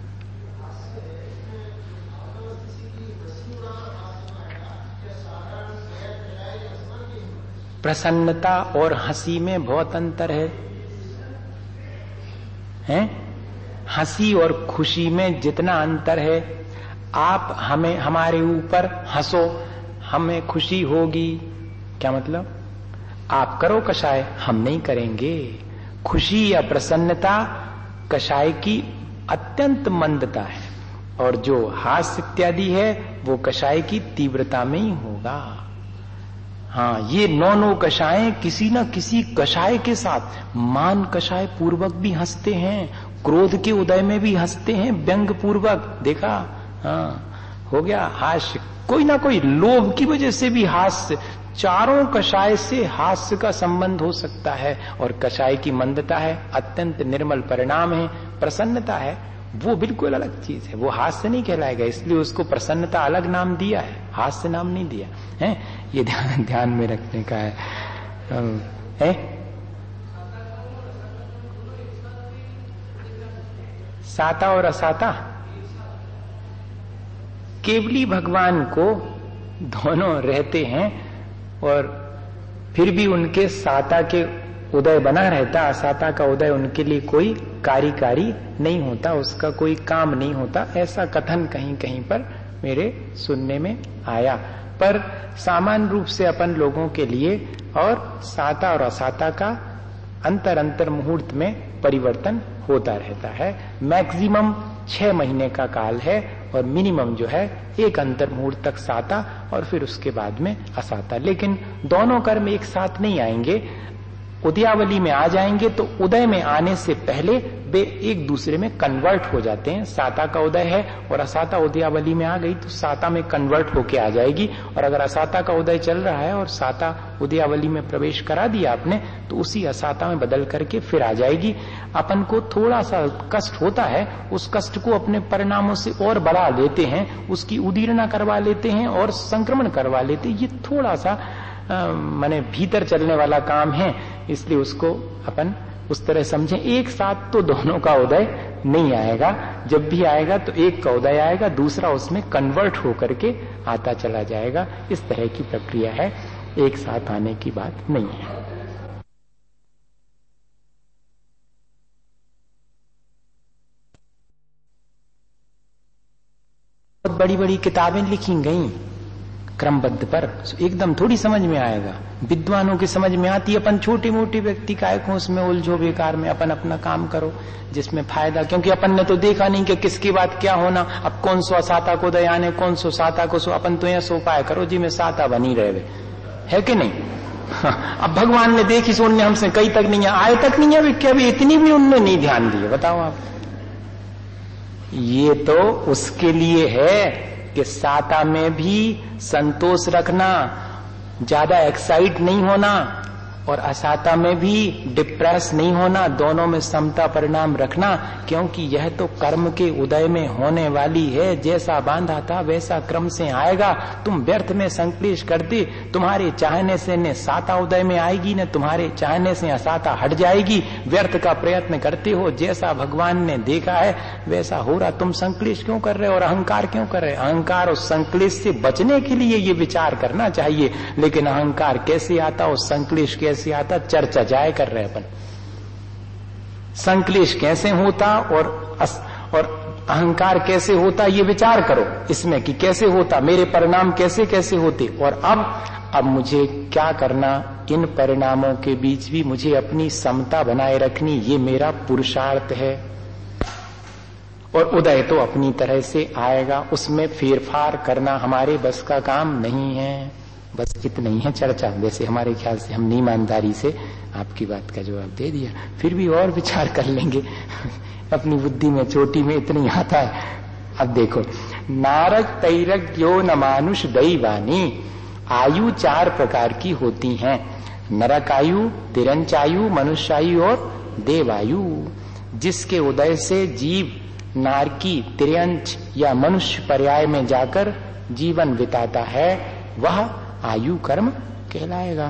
प्रसन्नता और हंसी में बहुत अंतर है, हैं? हंसी और खुशी में जितना अंतर है, आप हमें हमारे ऊपर हंसो, हमें खुशी होगी, क्या मतलब? आप करो कषाय, हम नहीं करेंगे। खुशी या प्रसन्नता कषाय की अत्यंत मंदता है, और जो हास्य इत्यादि है वो कषाय की तीव्रता में ही होगा। हाँ, ये नौ नौ कषाय किसी न किसी कषाय के साथ मान कषाय पूर्वक भी हंसते हैं, क्रोध के उदय में भी हंसते हैं व्यंग पूर्वक, देखा? हाँ, हो गया हास्य। कोई ना कोई लोभ की वजह से भी हास्य, चारों कषाय से हास्य का संबंध हो सकता है। और कषाय की मंदता है, अत्यंत निर्मल परिणाम है। प्रसन्नता है, वो बिल्कुल अलग चीज है, वो हास्य नहीं कहलाएगा, इसलिए उसको प्रसन्नता अलग नाम दिया है, हास्य नाम नहीं दिया है। ये ध्यान ध्यान में रखने का है, है? साता और असाता, केवली भगवान को दोनों रहते हैं और फिर भी उनके साता के उदय बना रहता, असाता का उदय उनके लिए कोई कार्यकारी नहीं होता, उसका कोई काम नहीं होता, ऐसा कथन कहीं कहीं पर मेरे सुनने में आया। पर सामान्य रूप से अपन लोगों के लिए और साता और असाता का अंतर अंतर मुहूर्त में परिवर्तन होता रहता है। मैक्सिमम छह महीने का काल है और मिनिमम जो है एक अंतर मुहूर्त तक साता और फिर उसके बाद में असाता। लेकिन दोनों कर्म एक साथ नहीं आएंगे, उदयावली में आ जाएंगे तो उदय में आने से पहले वे एक दूसरे में कन्वर्ट हो जाते हैं। साता का उदय है और असाता उदयावली में आ गई तो साता में कन्वर्ट होके आ जाएगी, और अगर असाता का उदय चल रहा है और साता उदयावली में प्रवेश करा दिया आपने तो उसी असाता में बदल करके फिर आ जाएगी। अपन को थोड़ा सा कष्ट होता है, उस कष्ट को अपने परिणामों से और बढ़ा लेते हैं, उसकी उदीर्णा करवा लेते हैं और संक्रमण करवा लेते हैं। ये थोड़ा सा माने भीतर चलने वाला काम है, इसलिए उसको अपन उस तरह समझें। एक साथ तो दोनों का उदय नहीं आएगा, जब भी आएगा तो एक का उदय आएगा, दूसरा उसमें कन्वर्ट होकर के आता चला जाएगा। इस तरह की प्रक्रिया है, एक साथ आने की बात नहीं है। बहुत बड़ी बड़ी किताबें लिखी गई क्रमबद्ध पर, एकदम थोड़ी समझ में आएगा। विद्वानों की समझ में आती, अपन छोटी मोटी व्यक्ति काय को उसमें उलझो बेकार में, अपन अपना काम करो जिसमें फायदा, क्योंकि अपन ने तो देखा नहीं कि किसकी बात क्या होना। अब कौन सो साता को दयाने, कौन सो साता को सो, अपन तो यह सो पाए करो जी में साता बनी रहे, है कि नहीं। अब भगवान ने देखी सो उनने हमसे कई तक नहीं आए तक नहीं है, क्या भी इतनी भी उनने नहीं ध्यान दिए, बताओ आप। ये तो उसके लिए है कि साता में भी संतोष रखना, ज्यादा एक्साइट नहीं होना, और असाता में भी डिप्रेस नहीं होना, दोनों में समता परिणाम रखना, क्योंकि यह तो कर्म के उदय में होने वाली है। जैसा बांधा था वैसा क्रम से आएगा। तुम व्यर्थ में संक्लेश करते, तुम्हारे चाहने से न साता उदय में आएगी, न तुम्हारे चाहने से असाता हट जाएगी। व्यर्थ का प्रयत्न करते हो, जैसा भगवान ने देखा है वैसा हो रहा। तुम संक्लेश क्यों कर रहे हो और अहंकार क्यों कर रहे हो? अहंकार और संक्लेश से बचने के लिए ये विचार करना चाहिए, लेकिन अहंकार कैसे आता और संक्लेश कैसे आता, चर्चा जाए कर रहे अपन। संक्लेश कैसे होता और अस, और अहंकार कैसे होता, ये विचार करो इसमें कि कैसे होता, मेरे परिणाम कैसे कैसे होते, और अब अब मुझे क्या करना। इन परिणामों के बीच भी मुझे अपनी समता बनाए रखनी, ये मेरा पुरुषार्थ है। और उदय तो अपनी तरह से आएगा, उसमें फेरफार करना हमारे बस का काम नहीं है। बस इतना ही है चर्चा। वैसे हमारे ख्याल से हमने ईमानदारी से आपकी बात का जवाब दे दिया, फिर भी और विचार कर लेंगे। अपनी बुद्धि में चोटी में इतनी आता है। अब देखो, नारक तैरक यो न मानुष दैवानी। आयु चार प्रकार की होती हैं, नरक आयु, तिरंच आयु, मनुष्य आयु और देवायु। जिसके उदय से जीव नारकी, तिर्यंच या मनुष्य पर्याय में जाकर जीवन बिताता है, वह आयु कर्म कहलाएगा।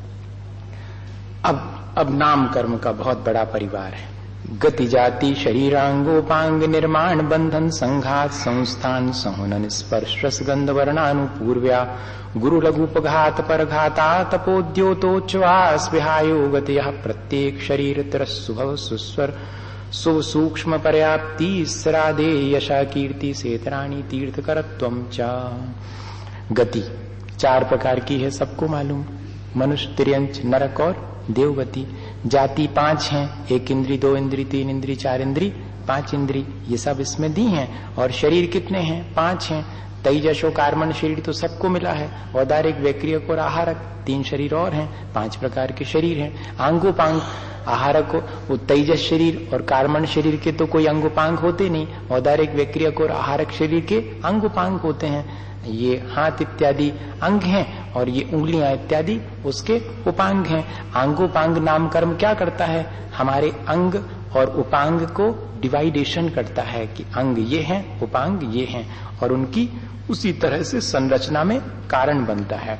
अब अब नाम कर्म का बहुत बड़ा परिवार है। गति जाति शरीरांगोपांग निर्माण बंधन संघात संस्थान संहनन स्पर्श रसगंध वर्णानुपूर्व्या गुरु लघुपघात परघाता तपोद्योतोच्वास विहायो गतियः प्रत्येक शरीर तरस्सुभव सुस्वर सु सूक्ष्म पर्याप्ति सरादे यशा कीर्ति सेतराणी तीर्थकरत्वम च। गति चार प्रकार की है, सबको मालूम। मनुष्य, तिर्यंच, नरक और देवगति। जाति पांच हैं, एक इंद्री, दो इंद्री, तीन इंद्री, चार इंद्री, पांच इंद्री, ये सब इसमें दी हैं। और शरीर कितने हैं? पांच हैं। तेजसो कार्मण शरीर तो सबको मिला है। औदारिक, वैक्रियक और आहारक तीन शरीर और हैं, पांच प्रकार के शरीर हैं। आंगोपांग, आहारक वो तेजस शरीर और कार्मण शरीर के तो कोई अंगोपांग होते नहीं। औदारिक, वैक्रियक और आहारक शरीर के अंगोपांग होते हैं। ये हाथ इत्यादि अंग हैं और ये उंगलियां इत्यादि उसके उपांग हैं। अंगोपांग नाम कर्म क्या करता है? हमारे अंग और उपांग को डिवाइडेशन करता है कि अंग ये हैं, उपांग ये हैं, और उनकी उसी तरह से संरचना में कारण बनता है।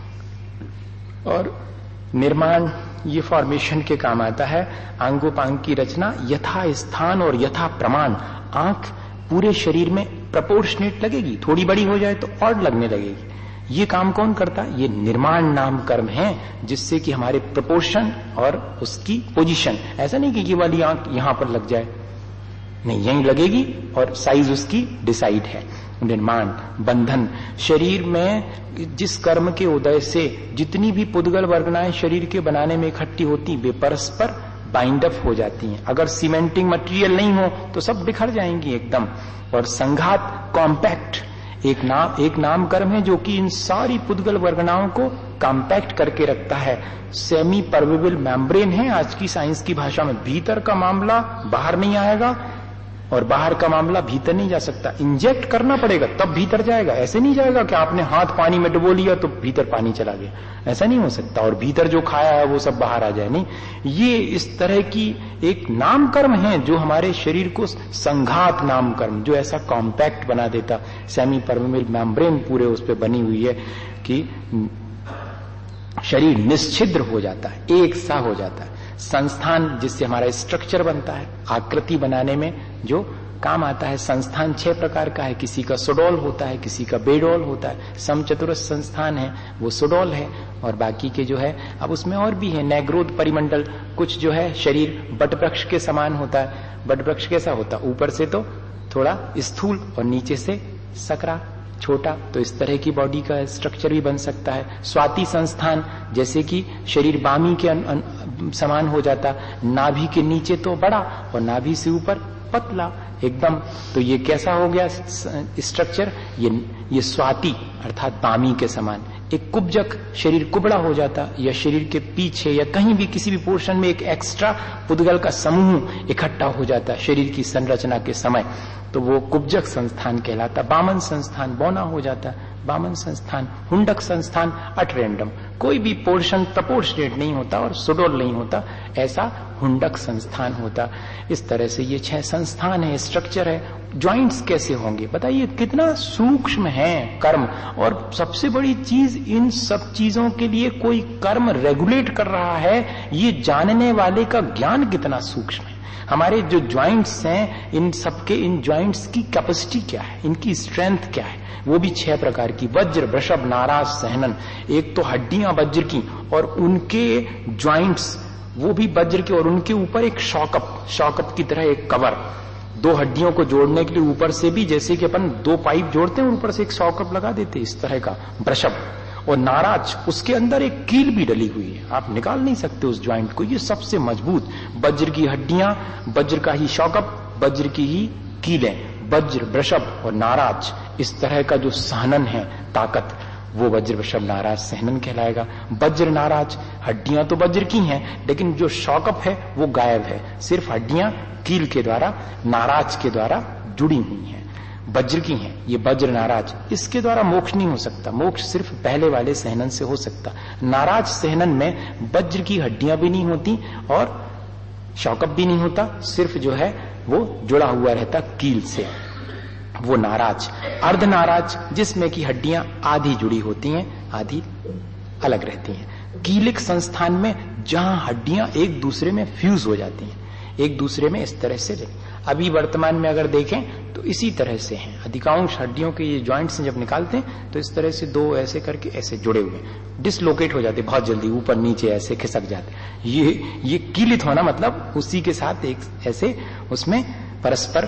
और निर्माण ये फॉर्मेशन के काम आता है। अंगोपांग की रचना यथा स्थान और यथा प्रमाण। आंख पूरे शरीर में प्रपोर्शनेट लगेगी, थोड़ी बड़ी हो जाए तो और लगने लगेगी। ये काम कौन करता? ये निर्माण नाम कर्म है, जिससे कि हमारे प्रपोर्शन और उसकी पोजीशन, ऐसा नहीं कि ये वाली आंख यहां पर लग जाए, नहीं, यहीं लगेगी और साइज उसकी डिसाइड है। निर्माण, बंधन, शरीर में जिस कर्म के उदय से जितनी भी पुद्गल वर्गनाएं शरीर के बनाने में इकट्ठी होती, वे परस्पर बाइंड अप हो जाती हैं। अगर सीमेंटिंग मटेरियल नहीं हो तो सब बिखर जाएंगी एकदम। और संघात कॉम्पैक्ट एक नाम एक नाम कर्म है जो कि इन सारी पुद्गल वर्गनाओं को कॉम्पैक्ट करके रखता है। सेमी परमेबल मेम्ब्रेन है आज की साइंस की भाषा में। भीतर का मामला बाहर नहीं आएगा और बाहर का मामला भीतर नहीं जा सकता। इंजेक्ट करना पड़ेगा तब भीतर जाएगा। ऐसे नहीं जाएगा कि आपने हाथ पानी में डुबो लिया तो भीतर पानी चला गया, ऐसा नहीं हो सकता। और भीतर जो खाया है वो सब बाहर आ जाए, नहीं। ये इस तरह की एक नाम कर्म है जो हमारे शरीर को संघात नाम कर्म, जो ऐसा कॉम्पैक्ट बना देता। सेमी परमेबल मेम्ब्रेन पूरे उस पर बनी हुई है कि शरीर निश्छिद्र हो जाता है, एक सा हो जाता है। संस्थान जिससे हमारा स्ट्रक्चर बनता है, आकृति बनाने में जो काम आता है। संस्थान छह प्रकार का है। किसी का सुडोल होता है, किसी का बेडोल होता है। समचतुरस्र संस्थान है वो सुडोल है। और बाकी के जो है अब उसमें और भी है। नैग्रोध परिमंडल कुछ जो है शरीर बट वृक्ष के समान होता है। बट वृक्ष कैसा होता है? ऊपर से तो थोड़ा स्थूल और नीचे से सकरा छोटा। तो इस तरह की बॉडी का स्ट्रक्चर भी बन सकता है। स्वाति संस्थान जैसे कि शरीर बामी के अन, अन, समान हो जाता। नाभि के नीचे तो बड़ा और नाभि से ऊपर पतला एकदम। तो ये कैसा हो गया स्ट्रक्चर? ये ये स्वाति अर्थात बामी के समान। एक कुब्जक शरीर कुबड़ा हो जाता, या शरीर के पीछे या कहीं भी किसी भी पोर्शन में एक एक्स्ट्रा पुद्गल का समूह इकट्ठा हो जाता शरीर की संरचना के समय, तो वो कुब्जक संस्थान कहलाता। बामन संस्थान बौना हो जाता, बामन संस्थान। हुंडक संस्थान अट रैंडम, कोई भी पोर्शन प्रपोर्शनेट नहीं होता और सुडोल नहीं होता, ऐसा हुंडक संस्थान होता। इस तरह से ये छह संस्थान है, स्ट्रक्चर है। ज्वाइंट्स कैसे होंगे बताइए, कितना सूक्ष्म है कर्म। और सबसे बड़ी चीज, इन सब चीजों के लिए कोई कर्म रेगुलेट कर रहा है, ये जानने वाले का ज्ञान कितना सूक्ष्म है। हमारे जो ज्वाइंट्स हैं, इन सबके इन ज्वाइंट्स की कैपेसिटी क्या है, इनकी स्ट्रेंथ क्या है, वो भी छह प्रकार की। वज्र, वृषभ, नाराज, सहनन। एक तो हड्डियां वज्र की और उनके ज्वाइंट्स वो भी वज्र के, और उनके ऊपर एक शॉकअप, शॉकअप की तरह एक कवर, दो हड्डियों को जोड़ने के लिए ऊपर से भी, जैसे कि अपन दो पाइप जोड़ते हैं ऊपर से एक शॉकअप लगा देते, इस तरह का वृषभ। और नाराज, उसके अंदर एक कील भी डली हुई है, आप निकाल नहीं सकते उस ज्वाइंट को, ये सबसे मजबूत। वज्र की हड्डियां, वज्र का ही शॉकअप, वज्र की ही कीलें, वज्र, वृषभ और नाराज। इस तरह का जो सहनन है, ताकत, वो वज्र, वृषभ, नाराज, सहनन कहलाएगा। वज्र, नाराज, हड्डियां तो वज्र की हैं, लेकिन जो शॉकअप है वो गायब है, सिर्फ हड्डियां कील के द्वारा, नाराज के द्वारा जुड़ी हुई हैं, वज्र की हैं। ये वज्र, नाराज, इसके द्वारा मोक्ष नहीं हो सकता। मोक्ष सिर्फ पहले वाले सहनन से हो सकता। नाराज सहनन में वज्र की हड्डियां भी नहीं होती और शॉकअप भी नहीं होता, सिर्फ जो है वो जुड़ा हुआ रहता कील से, वो नाराज। अर्ध नाराज, जिसमें की हड्डियां आधी जुड़ी होती हैं, आधी अलग रहती हैं। कीलिक संस्थान में जहां हड्डियां एक दूसरे में फ्यूज हो जाती हैं, एक दूसरे में इस तरह से। अभी वर्तमान में अगर देखें तो इसी तरह से हैं अधिकांश हड्डियों के ये ज्वाइंट्स जब निकालते हैं तो इस तरह से दो ऐसे करके ऐसे जुड़े हुए, डिसलोकेट हो जाते बहुत जल्दी, ऊपर नीचे ऐसे खिसक जाते। ये ये कीलित होना मतलब उसी के साथ एक ऐसे उसमें परस्पर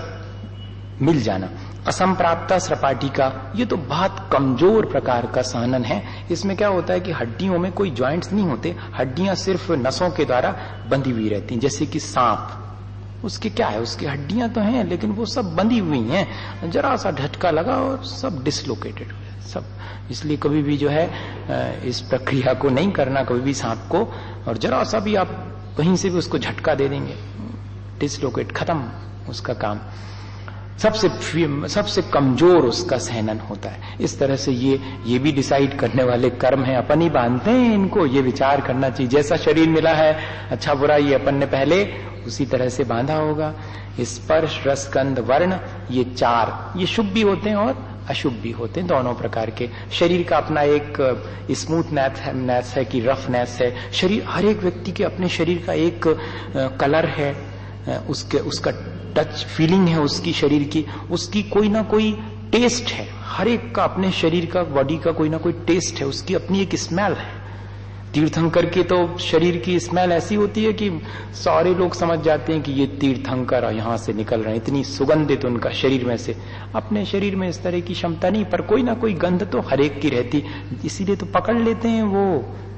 मिल जाना। असंप्राप्ता सपाटी का, ये तो बहुत कमजोर प्रकार का सहनन है। इसमें क्या होता है कि हड्डियों में कोई ज्वाइंट्स नहीं होते, हड्डियां सिर्फ नसों के द्वारा बंधी हुई रहती हैं। जैसे कि सांप, उसके क्या है, उसकी हड्डियां तो हैं लेकिन वो सब बंधी हुई हैं, जरा सा झटका लगा और सब डिसलोकेटेड हो जाए सब। इसलिए कभी भी जो है इस प्रक्रिया को नहीं करना, कभी भी सांप को, और जरा सा भी आप कहीं से भी उसको झटका दे देंगे, डिसलोकेट, खत्म उसका काम। सबसे सबसे कमजोर उसका सहनन होता है। इस तरह से ये ये भी डिसाइड करने वाले कर्म हैं, अपन ही बांधते हैं इनको। ये विचार करना चाहिए, जैसा शरीर मिला है अच्छा बुरा ये अपन ने पहले उसी तरह से बांधा होगा। स्पर्श, रस, गंध, वर्ण, ये चार, ये शुभ भी होते हैं और अशुभ भी होते हैं, दोनों प्रकार के। शरीर का अपना एक स्मूथनेस है, नेस है कि रफनेस है। शरीर, हर एक व्यक्ति के अपने शरीर का एक कलर है, उसके उसका टच फीलिंग है उसकी शरीर की, उसकी कोई ना कोई टेस्ट है। हर एक का अपने शरीर का, बॉडी का कोई ना कोई टेस्ट है, उसकी अपनी एक स्मेल है। तीर्थंकर के तो शरीर की स्मेल ऐसी होती है कि सारे लोग समझ जाते हैं कि ये तीर्थंकर यहां से निकल रहे हैं, इतनी सुगंधित उनका शरीर में से। अपने शरीर में इस तरह की क्षमता नहीं, पर कोई ना कोई गंध तो हर एक की रहती, इसीलिए तो पकड़ लेते हैं वो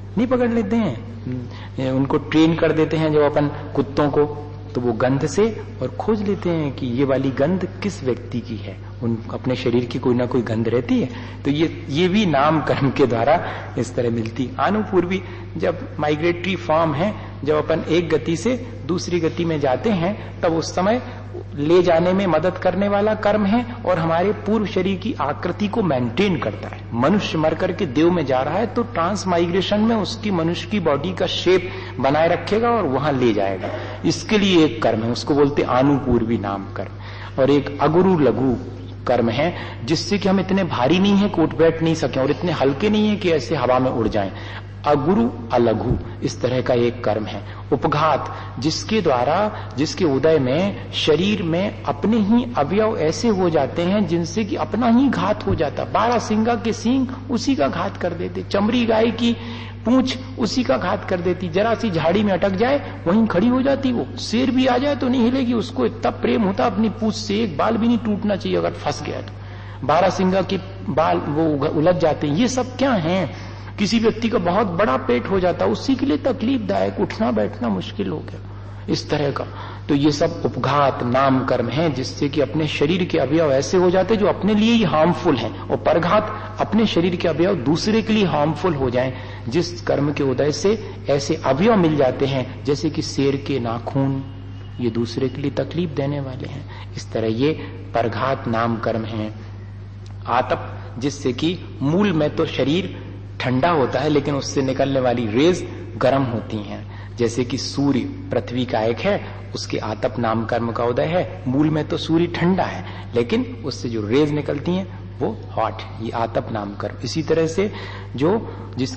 नहीं पकड़ लेते हैं, उनको ट्रेन कर देते हैं जो अपन कुत्तों को, तो वो गंध से और खोज लेते हैं कि ये वाली गंध किस व्यक्ति की है। उन अपने शरीर की कोई ना कोई गंध रहती है, तो ये ये भी नाम कर्म के द्वारा इस तरह मिलती। आनुपूर्वी जब माइग्रेटरी फॉर्म है, जब अपन एक गति से दूसरी गति में जाते हैं, तब उस समय ले जाने में मदद करने वाला कर्म है और हमारे पूर्व शरीर की आकृति को मेंटेन करता है। मनुष्य मर करके देव में जा रहा है तो ट्रांस माइग्रेशन में उसकी मनुष्य की बॉडी का शेप बनाए रखेगा और वहां ले जाएगा। इसके लिए एक कर्म है, उसको बोलते आनुपूर्वी नाम कर्म। और एक अगुरु लघु कर्म है, जिससे कि हम इतने भारी नहीं है कि उठ बैठ नहीं सके और इतने हल्के नहीं है कि ऐसे हवा में उड़ जाएं। अगुरु अलघु इस तरह का एक कर्म है। उपघात, जिसके द्वारा जिसके उदय में शरीर में अपने ही अवयव ऐसे हो जाते हैं जिनसे कि अपना ही घात हो जाता। बारह सिंगा के सींग उसी का घात कर देते, चमड़ी गाय की पूंछ उसी का घात कर देती, जरा सी झाड़ी में अटक जाए वहीं खड़ी हो जाती। वो शेर भी आ जाए तो नहीं हिलेगी, उसको इतना प्रेम होता अपनी पूंछ से, एक बाल भी नहीं टूटना चाहिए अगर फंस गया तो। बारह सिंगा के बाल वो उलझ जाते हैं। ये सब क्या है? किसी व्यक्ति का बहुत बड़ा पेट हो जाता, उसी के लिए तकलीफदायक, उठना बैठना मुश्किल हो गया, इस तरह का। तो ये सब उपघात नाम कर्म है, जिससे कि अपने शरीर के अवयव ऐसे हो जाते जो अपने लिए ही हार्मफुल हैं, और परघात अपने शरीर के अवयव दूसरे के लिए हार्मफुल हो जाएं। जिस कर्म के उदय से ऐसे अवयव मिल जाते हैं, जैसे कि शेर के नाखून, ये दूसरे के लिए तकलीफ देने वाले हैं। इस तरह ये परघात नाम कर्म है। आतप, जिससे कि मूल में तो शरीर ठंडा होता है लेकिन उससे निकलने वाली रेज गर्म होती हैं। जैसे कि सूर्य पृथ्वी का एक है, उसके आतप नाम कर्म का उदय है। मूल में तो सूर्य ठंडा है लेकिन उससे जो रेज निकलती हैं वो हॉट, ये आतप नाम कर्म। इसी तरह से जो जिस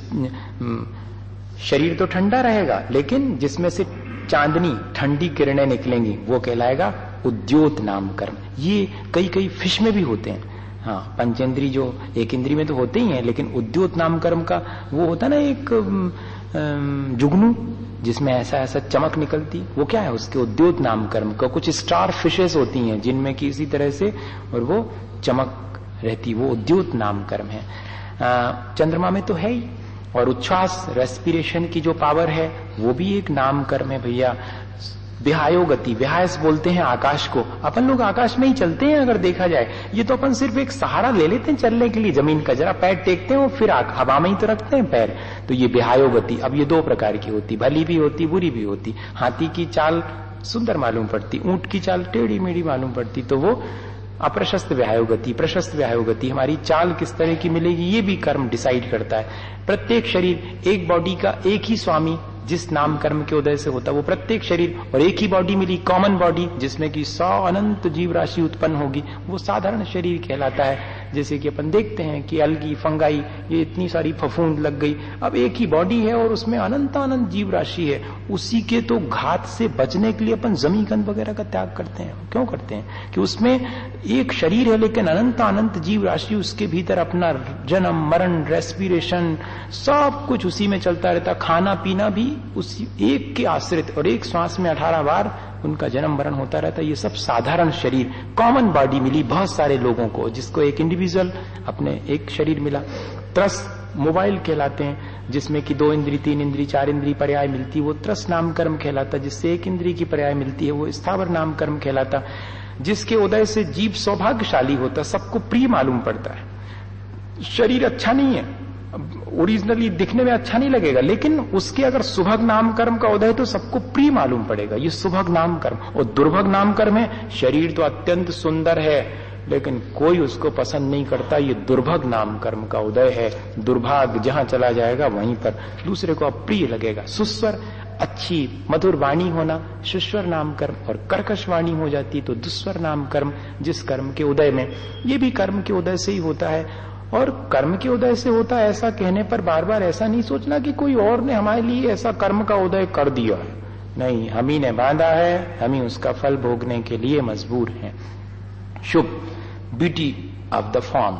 शरीर तो ठंडा रहेगा लेकिन जिसमें से चांदनी ठंडी किरणें निकलेंगी वो कहलाएगा उद्योत नाम कर्म। ये कई कई फिश में भी होते हैं। हाँ, पंचेंद्री जो एक इंद्री में तो होते ही हैं, लेकिन उद्योत नाम कर्म का वो होता ना एक जुगनू जिसमें ऐसा ऐसा चमक निकलती, वो क्या है? उसके उद्योत नाम कर्म का कुछ स्टार फिशेस होती हैं जिनमें कि इसी तरह से और वो चमक रहती, वो उद्योत नाम कर्म है। चंद्रमा में तो है ही। और उच्छ्वास रेस्पिरेशन की जो पावर है वो भी एक नाम कर्म है भैया। विहायो गति, विहायस बोलते हैं आकाश को। अपन लोग आकाश में ही चलते हैं अगर देखा जाए, ये तो अपन सिर्फ एक सहारा ले लेते हैं चलने के लिए, जमीन का जरा पैर टेकते हैं और फिर हवा में ही तो रखते हैं पैर। तो ये विहायो गति। अब ये दो प्रकार की होती, भली भी होती बुरी भी होती। हाथी की चाल सुंदर मालूम पड़ती, ऊंट की चाल टेढ़ी मेढ़ी मालूम पड़ती, तो वो अप्रशस्त व्यायो गति। प्रशस्त व्यायो गति, हमारी चाल किस तरह की मिलेगी ये भी कर्म डिसाइड करता है। प्रत्येक शरीर, एक बॉडी का एक ही स्वामी जिस नाम कर्म के उदय से होता, वो प्रत्येक शरीर, और एक ही बॉडी मिली कॉमन बॉडी जिसमें कि सौ अनंत जीव राशि उत्पन्न होगी, वो साधारण शरीर कहलाता है। जैसे कि अपन देखते हैं कि अलगी फंगाई ये इतनी सारी फफूंद लग गई, अब एक ही बॉडी है और उसमें अनंत अनंत जीव राशि है। उसी के तो घात से बचने के लिए अपन जमीकंद वगैरह का त्याग करते हैं। क्यों करते हैं? कि उसमें एक शरीर है लेकिन अनंत अनंत जीव राशि, उसके भीतर अपना जन्म मरण रेस्पिरेशन सब कुछ उसी में चलता रहता, खाना पीना भी उसी एक के आश्रित, और एक श्वास में अठारह बार उनका जन्म मरण होता रहता। ये सब साधारण शरीर, कॉमन बॉडी मिली बहुत सारे लोगों को, जिसको एक इंडिविजुअल अपने एक शरीर मिला। त्रस मोबाइल कहलाते हैं, जिसमें कि दो इंद्री तीन इंद्री चार इंद्री पर्याय मिलती, वो त्रस नाम कर्म कहलाता। जिससे एक इंद्री की पर्याय मिलती है वो स्थावर नाम कर्म कहलाता। जिसके उदय से जीव सौभाग्यशाली होता, सबको प्रिय मालूम पड़ता है। शरीर अच्छा नहीं है, ओरिजिनली दिखने में अच्छा नहीं लगेगा, लेकिन उसके अगर सुभग नाम कर्म का उदय तो सबको प्रिय मालूम पड़ेगा, ये सुभग नाम कर्म। और दुर्भग नाम कर्म है, शरीर तो अत्यंत सुंदर है लेकिन कोई उसको पसंद नहीं करता, ये दुर्भग नाम कर्म का उदय है। दुर्भाग्य जहां चला जाएगा वहीं पर दूसरे को अप्रिय लगेगा। सुस्वर, अच्छी मधुर वाणी होना सुस्वर नाम कर्म, और कर्कश वाणी हो जाती तो दुस्वर नाम कर्म, जिस कर्म के उदय में, ये भी कर्म के उदय से ही होता है। और कर्म के उदय से होता है ऐसा कहने पर बार बार ऐसा नहीं सोचना कि कोई और ने हमारे लिए ऐसा कर्म का उदय कर दिया है, नहीं, हम ही ने बांधा है, हम ही उसका फल भोगने के लिए मजबूर हैं। शुभ, ब्यूटी ऑफ द फॉर्म,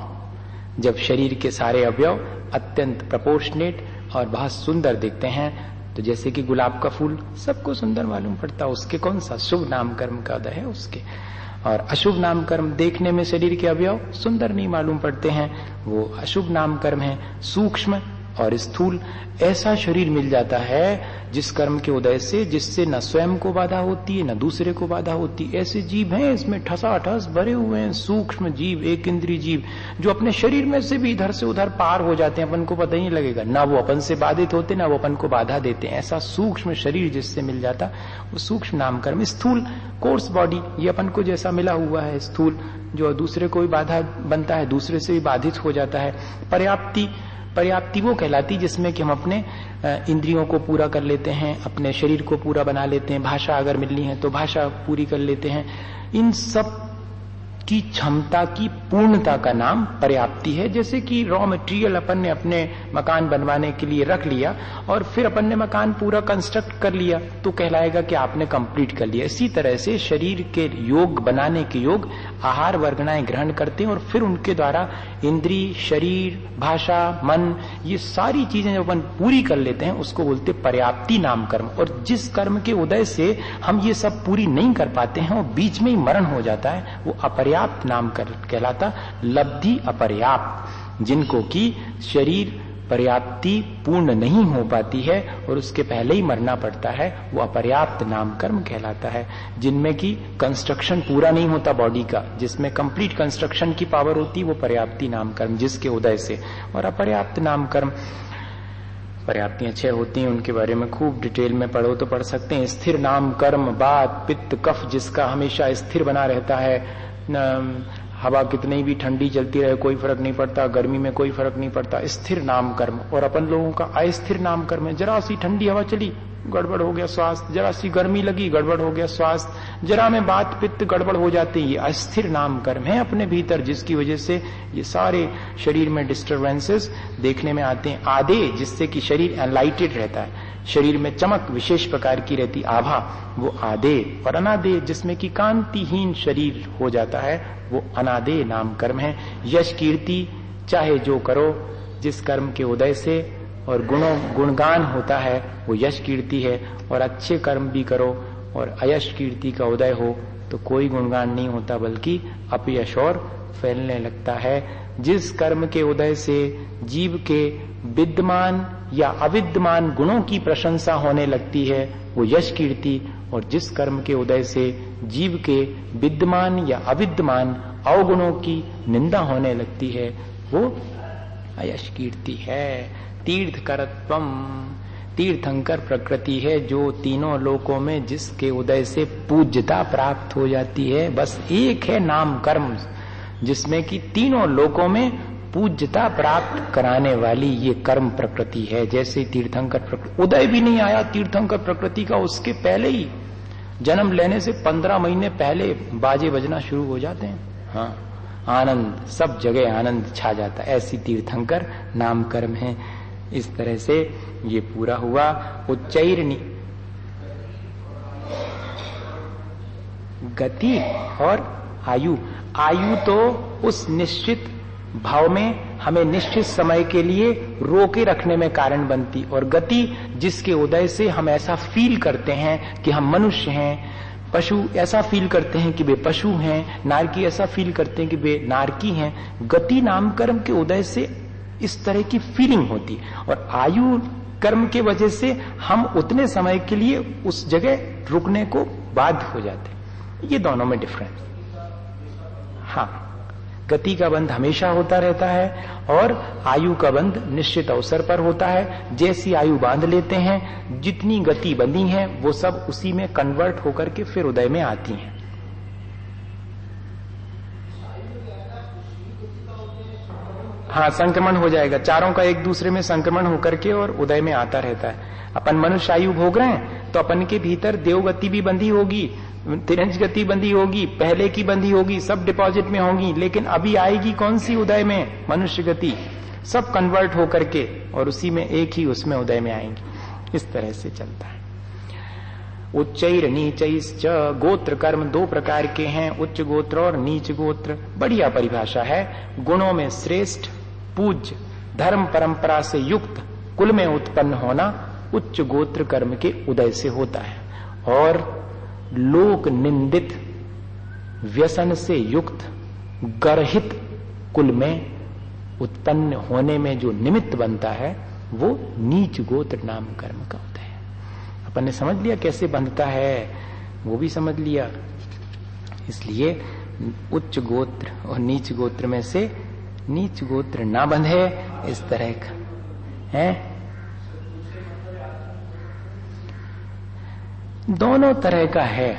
जब शरीर के सारे अवयव अत्यंत प्रपोर्शनेट और बहुत सुंदर दिखते हैं, तो जैसे कि गुलाब का फूल सबको सुंदर मालूम पड़ता, उसके कौन सा शुभ नाम कर्म का उदय है उसके। और अशुभ नाम कर्म, देखने में शरीर के अवयव सुंदर नहीं मालूम पड़ते हैं, वो अशुभ नाम कर्म है। सूक्ष्म और स्थूल ऐसा शरीर मिल जाता है जिस कर्म के उदय से जिससे न स्वयं को बाधा होती है न दूसरे को बाधा होती। ऐसे जीव हैं इसमें ठसाठस भरे हुए हैं, सूक्ष्म जीव, एक इंद्रिय जीव, जो अपने शरीर में से भी इधर से उधर पार हो जाते हैं, अपन को पता ही नहीं लगेगा, ना वो अपन से बाधित होते ना वो अपन को बाधा देते हैं। ऐसा सूक्ष्म शरीर जिससे मिल जाता वो सूक्ष्म नाम कर्म। स्थूल कोर्स बॉडी ये अपन को जैसा मिला हुआ है स्थूल, जो दूसरे को भी बाधा बनता है, दूसरे से भी बाधित हो जाता है। पर्याप्ति पर्याप्ति वो कहलाती जिसमें कि हम अपने इंद्रियों को पूरा कर लेते हैं, अपने शरीर को पूरा बना लेते हैं, भाषा अगर मिलनी है तो भाषा पूरी कर लेते हैं। इन सब की क्षमता की पूर्णता का नाम पर्याप्ति है। जैसे कि रॉ मटेरियल अपन ने अपने मकान बनवाने के लिए रख लिया और फिर अपन ने मकान पूरा कंस्ट्रक्ट कर लिया तो कहलाएगा कि आपने कंप्लीट कर लिया। इसी तरह से शरीर के योग बनाने के योग आहार वर्गनाएं ग्रहण करते हैं और फिर उनके द्वारा इंद्रिय, शरीर, भाषा, मन, ये सारी चीजें जब अपन पूरी कर लेते हैं उसको बोलते पर्याप्ति नाम कर्म। और जिस कर्म के उदय से हम ये सब पूरी नहीं कर पाते हैं और बीच में ही मरण हो जाता है वो अपर्याप्त नाम कर कहलाता। लब्धि अपर्याप्त, जिनको की शरीर पर्याप्ति पूर्ण नहीं हो पाती है और उसके पहले ही मरना पड़ता है वो अपर्याप्त नाम कर्म कहलाता है। जिनमें की कंस्ट्रक्शन पूरा नहीं होता बॉडी का, जिसमें कंप्लीट कंस्ट्रक्शन की पावर होती वो पर्याप्ति नाम कर्म जिसके उदय से। और अपर्याप्त नाम कर्म, पर्याप्तियां छह होती हैं, उनके बारे में खूब डिटेल में पढ़ो तो पढ़ सकते हैं। स्थिर नाम कर्म, बात, पित्त, कफ जिसका हमेशा स्थिर बना रहता है, न, हवा कितनी भी ठंडी चलती रहे कोई फर्क नहीं पड़ता, गर्मी में कोई फर्क नहीं पड़ता, स्थिर नाम कर्म। और अपन लोगों का अस्थिर नाम कर्म है, जरा सी ठंडी हवा चली गड़बड़ हो गया स्वास्थ्य, जरा सी गर्मी लगी गड़बड़ हो गया स्वास्थ्य, जरा में बात पित्त गड़बड़ हो जाती है। ये अस्थिर नाम कर्म है अपने भीतर, जिसकी वजह से ये सारे शरीर में डिस्टर्बेंसेस देखने में आते हैं। आधे जिससे कि शरीर एनलाइटेड रहता है, शरीर में चमक विशेष प्रकार की रहती आभा, वो आधे। और अनादे जिसमें कि कांतिहीन शरीर हो जाता है वो अनादे नाम कर्म है। यश कीर्ति चाहे जो करो, जिस कर्म के उदय से और गुणों गुणगान होता है वो यश कीर्ति है। और अच्छे कर्म भी करो और अयश कीर्ति का उदय हो तो कोई गुणगान नहीं होता बल्कि अपयश और फैलने लगता है। जिस कर्म के उदय से जीव के विद्यमान या अविद्यमान गुणों की प्रशंसा होने लगती है वो यश कीर्ति, और जिस कर्म के उदय से जीव के विद्यमान या अविद्यमान अवगुणों की निंदा होने लगती है वो अयश कीर्ति है। तीर्थकरत्वम, तीर्थंकर प्रकृति है जो तीनों लोकों में जिसके उदय से पूज्यता प्राप्त हो जाती है। बस एक है नाम कर्म जिसमें कि तीनों लोकों में पूज्यता प्राप्त कराने वाली ये कर्म प्रकृति है। जैसे तीर्थंकर प्रकृति, उदय भी नहीं आया तीर्थंकर प्रकृति का, उसके पहले ही जन्म लेने से पंद्रह महीने पहले बाजे बजना शुरू हो जाते हैं। हाँ, आनंद, सब जगह आनंद छा जाता है। ऐसी तीर्थंकर नाम कर्म है। इस तरह से ये पूरा हुआ। उच्चैर्णी, गति और आयु। आयु तो उस निश्चित भाव में हमें निश्चित समय के लिए रोके रखने में कारण बनती, और गति जिसके उदय से हम ऐसा फील करते हैं कि हम मनुष्य हैं, पशु ऐसा फील करते हैं कि वे पशु हैं, नारकी ऐसा फील करते हैं कि वे नारकी हैं। गति नाम कर्म के उदय से इस तरह की फीलिंग होती, और आयु कर्म के वजह से हम उतने समय के लिए उस जगह रुकने को बाध्य हो जाते। ये दोनों में डिफरेंस। हाँ, गति का बंध हमेशा होता रहता है और आयु का बंध निश्चित अवसर पर होता है। जैसी आयु बांध लेते हैं, जितनी गति बंधी है वो सब उसी में कन्वर्ट होकर के फिर उदय में आती हैं। हाँ, संक्रमण हो जाएगा, चारों का एक दूसरे में संक्रमण होकर के और उदय में आता रहता है। अपन मनुष्य आयु भोग रहे हैं तो अपन के भीतर देवगति भी बंधी होगी, तिरंज गति बंधी होगी, पहले की बंधी होगी, सब डिपॉजिट में होगी, लेकिन अभी आएगी कौन सी उदय में? मनुष्य गति। सब कन्वर्ट होकर के और उसी में एक ही उसमें उदय में आएंगी। इस तरह से चलता है। उच्चैर नीचैश्च, गोत्र कर्म दो प्रकार के हैं, उच्च गोत्र और नीच गोत्र। बढ़िया परिभाषा है। गुणों में श्रेष्ठ, पूज्य, धर्म परंपरा से युक्त कुल में उत्पन्न होना उच्च गोत्र कर्म के उदय से होता है, और लोक निंदित व्यसन से युक्त गर्हित कुल में उत्पन्न होने में जो निमित्त बनता है वो नीच गोत्र नाम कर्म का उदय है। अपन ने समझ लिया कैसे बंधता है, वो भी समझ लिया। इसलिए उच्च गोत्र और नीच गोत्र में से नीच गोत्र ना बंधे, इस तरह का है। दोनों तरह का है।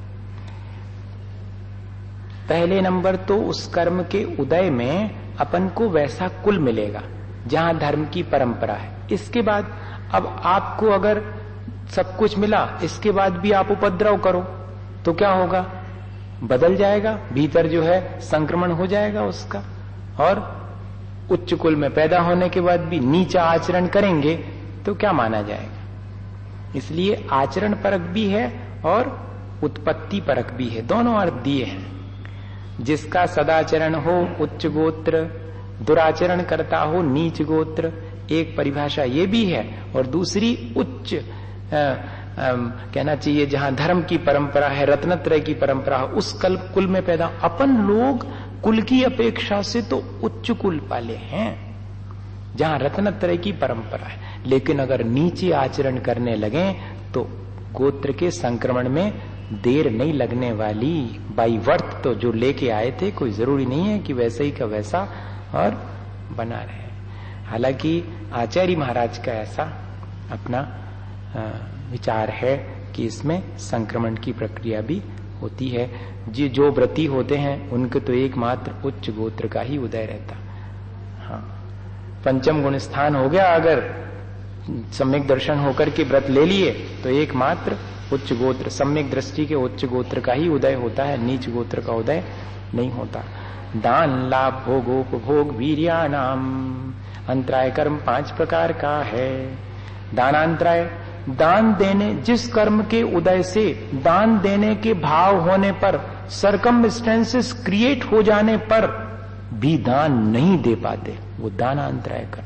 पहले नंबर तो उस कर्म के उदय में अपन को वैसा कुल मिलेगा जहां धर्म की परंपरा है। इसके बाद अब आपको अगर सब कुछ मिला, इसके बाद भी आप उपद्रव करो तो क्या होगा? बदल जाएगा, भीतर जो है संक्रमण हो जाएगा उसका। और उच्च कुल में पैदा होने के बाद भी नीचा आचरण करेंगे तो क्या माना जाएगा? इसलिए आचरण परक भी है और उत्पत्ति परक भी है, दोनों अर्थ दिए हैं। जिसका सदाचरण हो उच्च गोत्र, दुराचरण करता हो नीच गोत्र, एक परिभाषा ये भी है। और दूसरी उच्च आ, आ, कहना चाहिए जहां धर्म की परंपरा है, रत्नत्रय की परंपरा है, उस कल कुल में पैदा। अपन लोग कुल की अपेक्षा से तो उच्च कुल पाले हैं जहां रत्नत्रय की परंपरा है। लेकिन अगर नीचे आचरण करने लगे तो गोत्र के संक्रमण में देर नहीं लगने वाली। बाई वर्थ तो जो लेके आए थे, कोई जरूरी नहीं है कि वैसे ही का वैसा और बना रहे। हालांकि आचार्य महाराज का ऐसा अपना विचार है कि इसमें संक्रमण की प्रक्रिया भी होती है। जी जो व्रती होते हैं उनके तो एकमात्र उच्च गोत्र का ही उदय रहता। हाँ, पंचम गुण स्थान हो गया, अगर सम्यक दर्शन होकर के व्रत ले लिए तो एकमात्र उच्च गोत्र, सम्यक दृष्टि के उच्च गोत्र का ही उदय होता है, नीच गोत्र का उदय नहीं होता। दान लाभ भोगोपभोग वीर्याणाम, अंतराय कर्म पांच प्रकार का है। दानांतराय, दान देने, जिस कर्म के उदय से दान देने के भाव होने पर, सरकमस्टेंसेस क्रिएट हो जाने पर भी दान नहीं दे पाते, वो दानांतराय कर्म।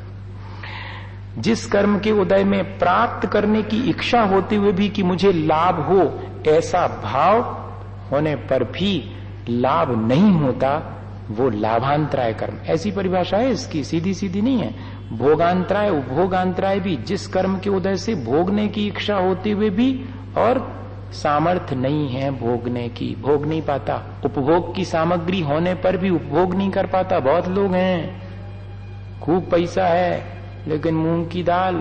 जिस कर्म के उदय में प्राप्त करने की इच्छा होते हुए भी कि मुझे लाभ हो, ऐसा भाव होने पर भी लाभ नहीं होता, वो लाभांतराय कर्म। ऐसी परिभाषा है इसकी, सीधी सीधी नहीं है। भोगांतराय, उपभोगांतराय भी, जिस कर्म के उदय से भोगने की इच्छा होते हुए भी और सामर्थ्य नहीं है भोगने की, भोग नहीं पाता। उपभोग की सामग्री होने पर भी उपभोग नहीं कर पाता। बहुत लोग हैं, खूब पैसा है लेकिन मूंग की दाल,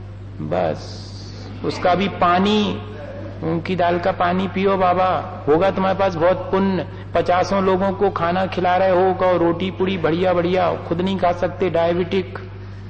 बस उसका भी पानी, मूंग की दाल का पानी पियो बाबा, होगा तुम्हारे पास बहुत पुण्य। पचासों लोगों को खाना खिला रहे हो, और रोटी पूरी बढ़िया बढ़िया, खुद नहीं खा सकते, डायबिटिक।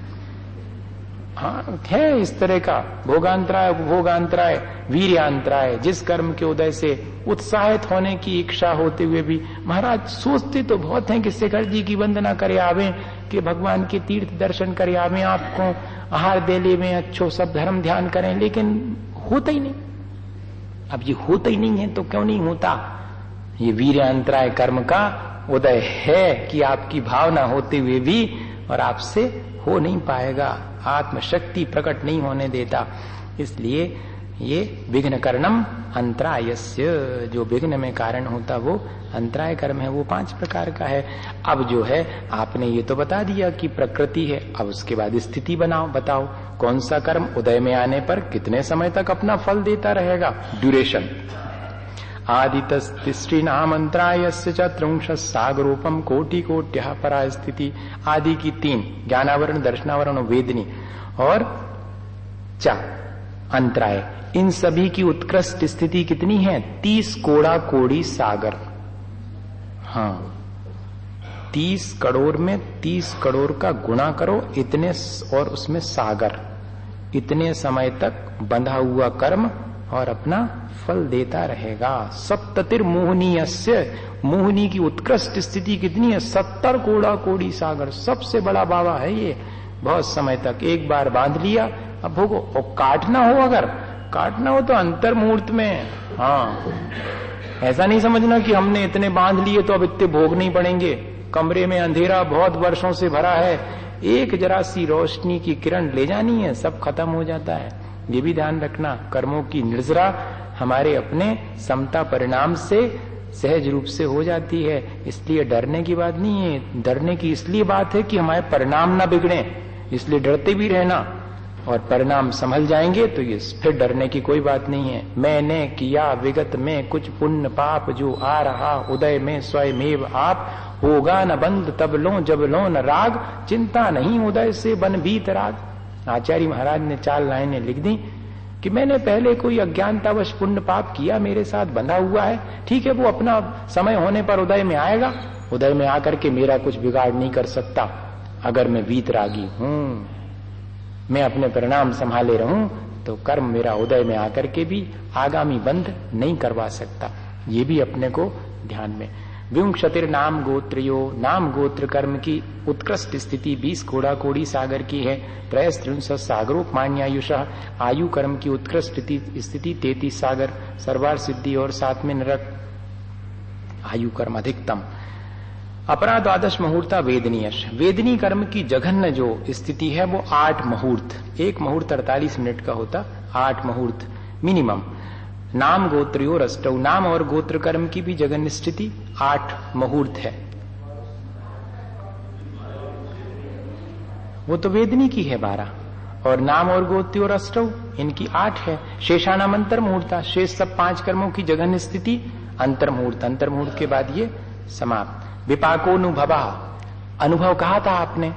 हाँ, है इस तरह का भोगांतराय, उपभोगांतराय, वीर्यांतराय। जिस कर्म के उदय से उत्साहित होने की इच्छा होते हुए भी, महाराज सोचते तो बहुत हैं कि शेखर जी की वंदना करे आवे, कि भगवान के तीर्थ दर्शन करे आवे, आपको आहार देले में अच्छो सब धर्म ध्यान करें, लेकिन होता ही नहीं। अब ये होता ही नहीं है तो क्यों नहीं होता? ये वीर्यांतराय कर्म का उदय है कि आपकी भावना होते हुए भी और आपसे हो नहीं पाएगा, आत्मशक्ति प्रकट नहीं होने देता। इसलिए ये विघ्न कर्णम अंतरायस्य, जो विघ्न में कारण होता वो अंतराय कर्म है, वो पांच प्रकार का है। अब जो है आपने ये तो बता दिया कि प्रकृति है, अब उसके बाद स्थिति बनाओ, बताओ कौन सा कर्म उदय में आने पर कितने समय तक अपना फल देता रहेगा, ड्यूरेशन। आदितस्त्री नाम अंतरायस्य च त्रिंश सागरूपम कोटि कोट्यः परा स्थिति। आदि की तीन, ज्ञानावरण, दर्शनावरण और वेदनी, और चा अंतराय, इन सभी की उत्कृष्ट स्थिति कितनी है? तीस कोड़ा कोड़ी सागर। हाँ, तीस करोड़ में तीस करोड़ का गुणा करो, इतने, और उसमें सागर, इतने समय तक बंधा हुआ कर्म और अपना फल देता रहेगा। सप्ततिर मोहनीयस्य, मोहनी की उत्कृष्ट स्थिति कितनी है? सत्तर कोड़ा कोड़ी सागर, सबसे बड़ा बाबा है ये। बहुत समय तक एक बार बांध लिया, अब भोगो। और काटना हो, अगर काटना हो तो अंतर मुहूर्त में। हाँ, ऐसा नहीं समझना कि हमने इतने बांध लिए तो अब इतने भोग नहीं पड़ेंगे। कमरे में अंधेरा बहुत वर्षों से भरा है, एक जरा सी रोशनी की किरण ले जानी है, सब खत्म हो जाता है। ये भी ध्यान रखना, कर्मों की निर्जरा हमारे अपने समता परिणाम से सहज रूप से हो जाती है। इसलिए डरने की बात नहीं है, डरने की इसलिए बात है कि हमारे परिणाम ना बिगड़े, इसलिए डरते भी रहना। और परिणाम संभल जाएंगे तो ये फिर डरने की कोई बात नहीं है। मैंने किया विगत में कुछ पुण्य पाप, जो आ रहा उदय में स्वयमेव आप, होगा न बंद तब लो जब लो न राग, चिंता नहीं उदय से बन बीत राग। आचार्य महाराज ने चार लाइनें लिख दी कि मैंने पहले कोई अज्ञानतावश पुण्य पाप किया, मेरे साथ बंधा हुआ है, ठीक है, वो अपना समय होने पर उदय में आएगा, उदय में आकर के मेरा कुछ बिगाड़ नहीं कर सकता। अगर मैं वीतरागी हूं, मैं अपने परिणाम संभाले रहूं, तो कर्म मेरा उदय में आकर के भी आगामी बंध नहीं करवा सकता। ये भी अपने को ध्यान में। विंशतिर नाम गोत्रियो, नाम गोत्र कर्म की उत्कृष्ट स्थिति बीस कोड़ा कोड़ी सागर की है। त्रयस्त्रिंश सागरोपमान्यायुष, आयु कर्म की उत्कृष्ट स्थिति तैतीस सागर, सर्वार सिद्धि और साथ में नरक, आयु कर्म अधिकतम। अपरा द्वादश मुहूर्ता वेदनीयश, वेदनी कर्म की जघन्य जो स्थिति है वो आठ मुहूर्त, एक मुहूर्त अड़तालीस मिनट का होता, आठ मुहूर्त मिनिमम। नाम गोत्रियो रष्टौ, नाम और गोत्र कर्म की भी जघन्य स्थिति आठ मुहूर्त है। वो तो वेदनी की है बारह, और नाम और गोत्रियो रष्टौ इनकी आठ है। शेषानाम अंतर मुहूर्ता, शेष सब पांच कर्मों की जघन्य स्थिति अंतर मुहूर्त, अंतर मुहूर्त के बाद ये समाप्त। विपाकोनुभवा, अनुभव कहा था आपने,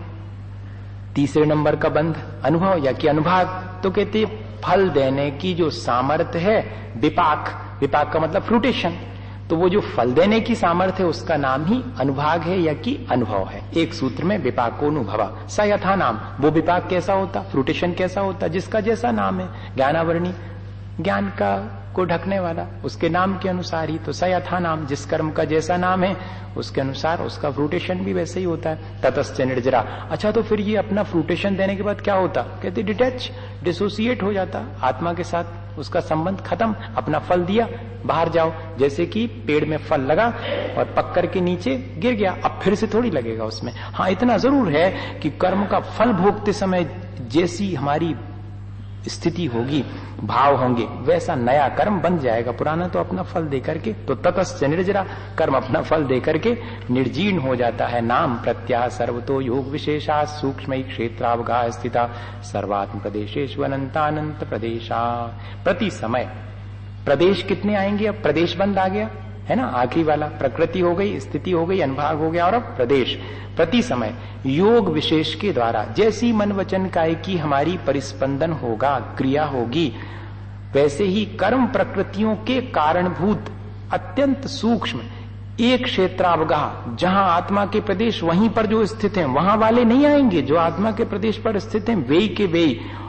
तीसरे नंबर का बंध अनुभव या कि अनुभाग, तो कहते फल देने की जो सामर्थ्य है विपाक, विपाक का मतलब फ्रूटेशन, तो वो जो फल देने की सामर्थ्य है उसका नाम ही अनुभाग है या कि अनुभव है। एक सूत्र में विपाकोनुभवा, स यथा नाम, वो विपाक कैसा होता, फ्रूटेशन कैसा होता, जिसका जैसा नाम है, ज्ञानावरणी, ज्ञान का को ढकने वाला, उसके नाम के अनुसार ही, तो स यथा नाम, जिस कर्म का जैसा नाम है उसके अनुसार उसका फ्रूटेशन भी वैसे ही होता है। ततश्च निर्जरा, अच्छा तो फिर ये अपना फ्रूटेशन देने के बाद क्या होता, कहते डिटैच, डिसोसिएट हो जाता आत्मा के साथ, उसका संबंध खत्म, अपना फल दिया बाहर जाओ, जैसे कि पेड़ में फल लगा और पक के नीचे गिर गया, अब फिर से थोड़ी लगेगा उसमें। हाँ इतना जरूर है कि कर्म का फल भोगते समय जैसी हमारी स्थिति होगी, भाव होंगे, वैसा नया कर्म बन जाएगा, पुराना तो अपना फल देकर के, तो ततश्च निर्जरा, कर्म अपना फल देकर के निर्जीर्ण हो जाता है। नाम प्रत्याह सर्वतो योग विशेषा, सूक्ष्म क्षेत्रावगाह स्थिता, सर्वात्म प्रदेशेषु अनंतानंत प्रदेशा। प्रति समय प्रदेश कितने आएंगे, अब प्रदेश बंद आ गया है ना, आखिरी वाला, प्रकृति हो गई, स्थिति हो गई, अनुभाग हो गया, और अब प्रदेश। प्रति समय योग विशेष के द्वारा जैसी मन वचन काय की हमारी परिस्पंदन होगा, क्रिया होगी, वैसे ही कर्म प्रकृतियों के कारणभूत अत्यंत सूक्ष्म एक क्षेत्रावगाह, जहां आत्मा के प्रदेश वहीं पर जो स्थित हैं वहां वाले नहीं आएंगे, जो आत्मा के प्रदेश पर स्थित हैं वे के वे,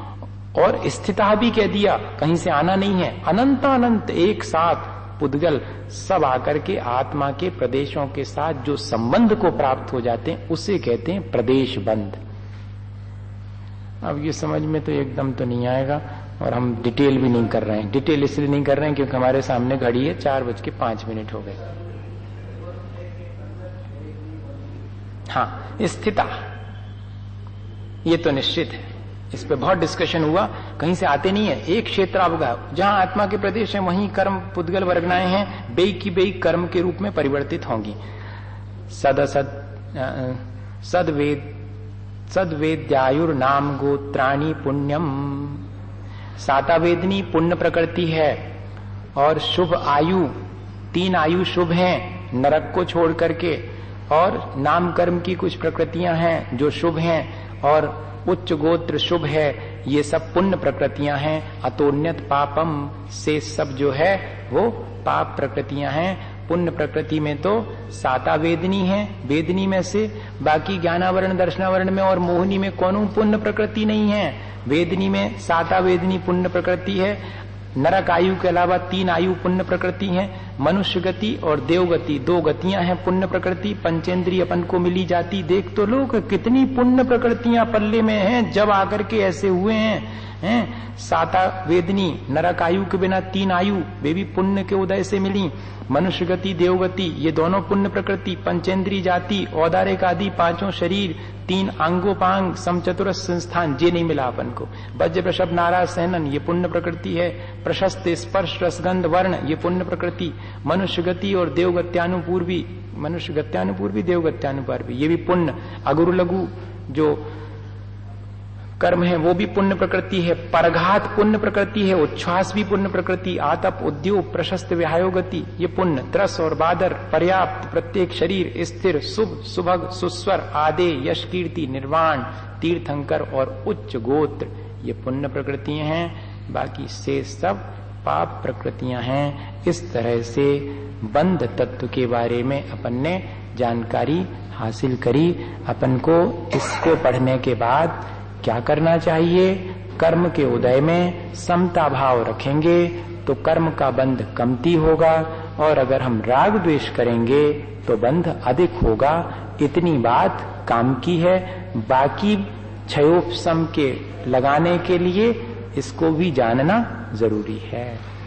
और स्थिता भी कह दिया, कहीं से आना नहीं है, अनंत अनंत एक साथ पुद्गल सब आकर के आत्मा के प्रदेशों के साथ जो संबंध को प्राप्त हो जाते हैं उसे कहते हैं प्रदेश बंध। अब ये समझ में तो एकदम तो नहीं आएगा, और हम डिटेल भी नहीं कर रहे हैं। डिटेल इसलिए नहीं कर रहे हैं क्योंकि हमारे सामने घड़ी है, चार बज के पांच मिनट हो गए। हाँ स्थिता, ये तो निश्चित है, इस पे बहुत डिस्कशन हुआ, कहीं से आते नहीं है। एक क्षेत्रावगाह, जहां आत्मा के प्रदेश है वहीं कर्म पुद्गल वर्गनाएं हैं, बेई की बेई कर्म के रूप में परिवर्तित होंगी। सद असद सदवेद सदवेद्यायुर नाम गोत्राणी पुण्यम, सातावेदनी पुण्य प्रकृति है, और शुभ आयु, तीन आयु शुभ हैं नरक को छोड़ करके, और नाम कर्म की कुछ प्रकृतियां हैं जो शुभ हैं, और उच्च गोत्र शुभ है, ये सब पुण्य प्रकृतियां हैं। अतोन्यत पापम, से सब जो है वो पाप प्रकृतियां हैं। पुण्य प्रकृति में तो साता वेदनी है, वेदनी में से, बाकी ज्ञानावरण दर्शनावरण में और मोहनी में कौन पुण्य प्रकृति नहीं है। वेदनी में साता वेदनी पुण्य प्रकृति है, नरक आयु के अलावा तीन आयु पुण्य प्रकृति है, मनुष्य गति और देव गति दो गतियां हैं पुण्य प्रकृति। पंचेंद्रिय अपन को मिली जाती, देख तो लोग कितनी पुण्य प्रकृतियां पल्ले में हैं, जब आकर के ऐसे हुए हैं, हैं? साता वेदनी नरक आयु के बिना तीन आयु वे भी पुण्य के उदय से मिली, मनुष्य गति देव गति ये दोनों पुण्य प्रकृति, पंचेंद्रिय जाति औदारिक आदि पांचों शरीर, तीन अंगोपांग समचतुरस संस्थान ये नहीं मिला अपन को। वज्र वृषभ नारा सहनन ये पुण्य प्रकृति है, प्रशस्त स्पर्श रसगंध वर्ण ये पुण्य प्रकृति, मनुष्य गति और देवगत्यानुपूर्वी, मनुष्य गत्यानुपूर्वी देवगत्यानुपूर्वी ये भी पुण्य। अगुरु लघु जो कर्म है वो भी पुण्य प्रकृति है, परघात पुण्य प्रकृति है, उच्छ्वास भी पुण्य प्रकृति, आतप, उद्योग, प्रशस्त विहायोगति ये पुण्य, त्रस और बादर, पर्याप्त, प्रत्येक शरीर, स्थिर, शुभ, सुभग, सुस्वर, आदे, यश, कीर्ति, निर्वाण, तीर्थंकर और उच्च गोत्र ये पुण्य प्रकृतियां हैं। बाकी से सब पाप प्रकृतियां हैं। इस तरह से बंध तत्व के बारे में अपन ने जानकारी हासिल करी। अपन को इसको पढ़ने के बाद क्या करना चाहिए? कर्म के उदय में समता भाव रखेंगे तो कर्म का बंध कमती होगा, और अगर हम राग द्वेष करेंगे तो बंध अधिक होगा। इतनी बात काम की है। बाकी क्षयोपशम के लगाने के लिए इसको भी जानना जरूरी है।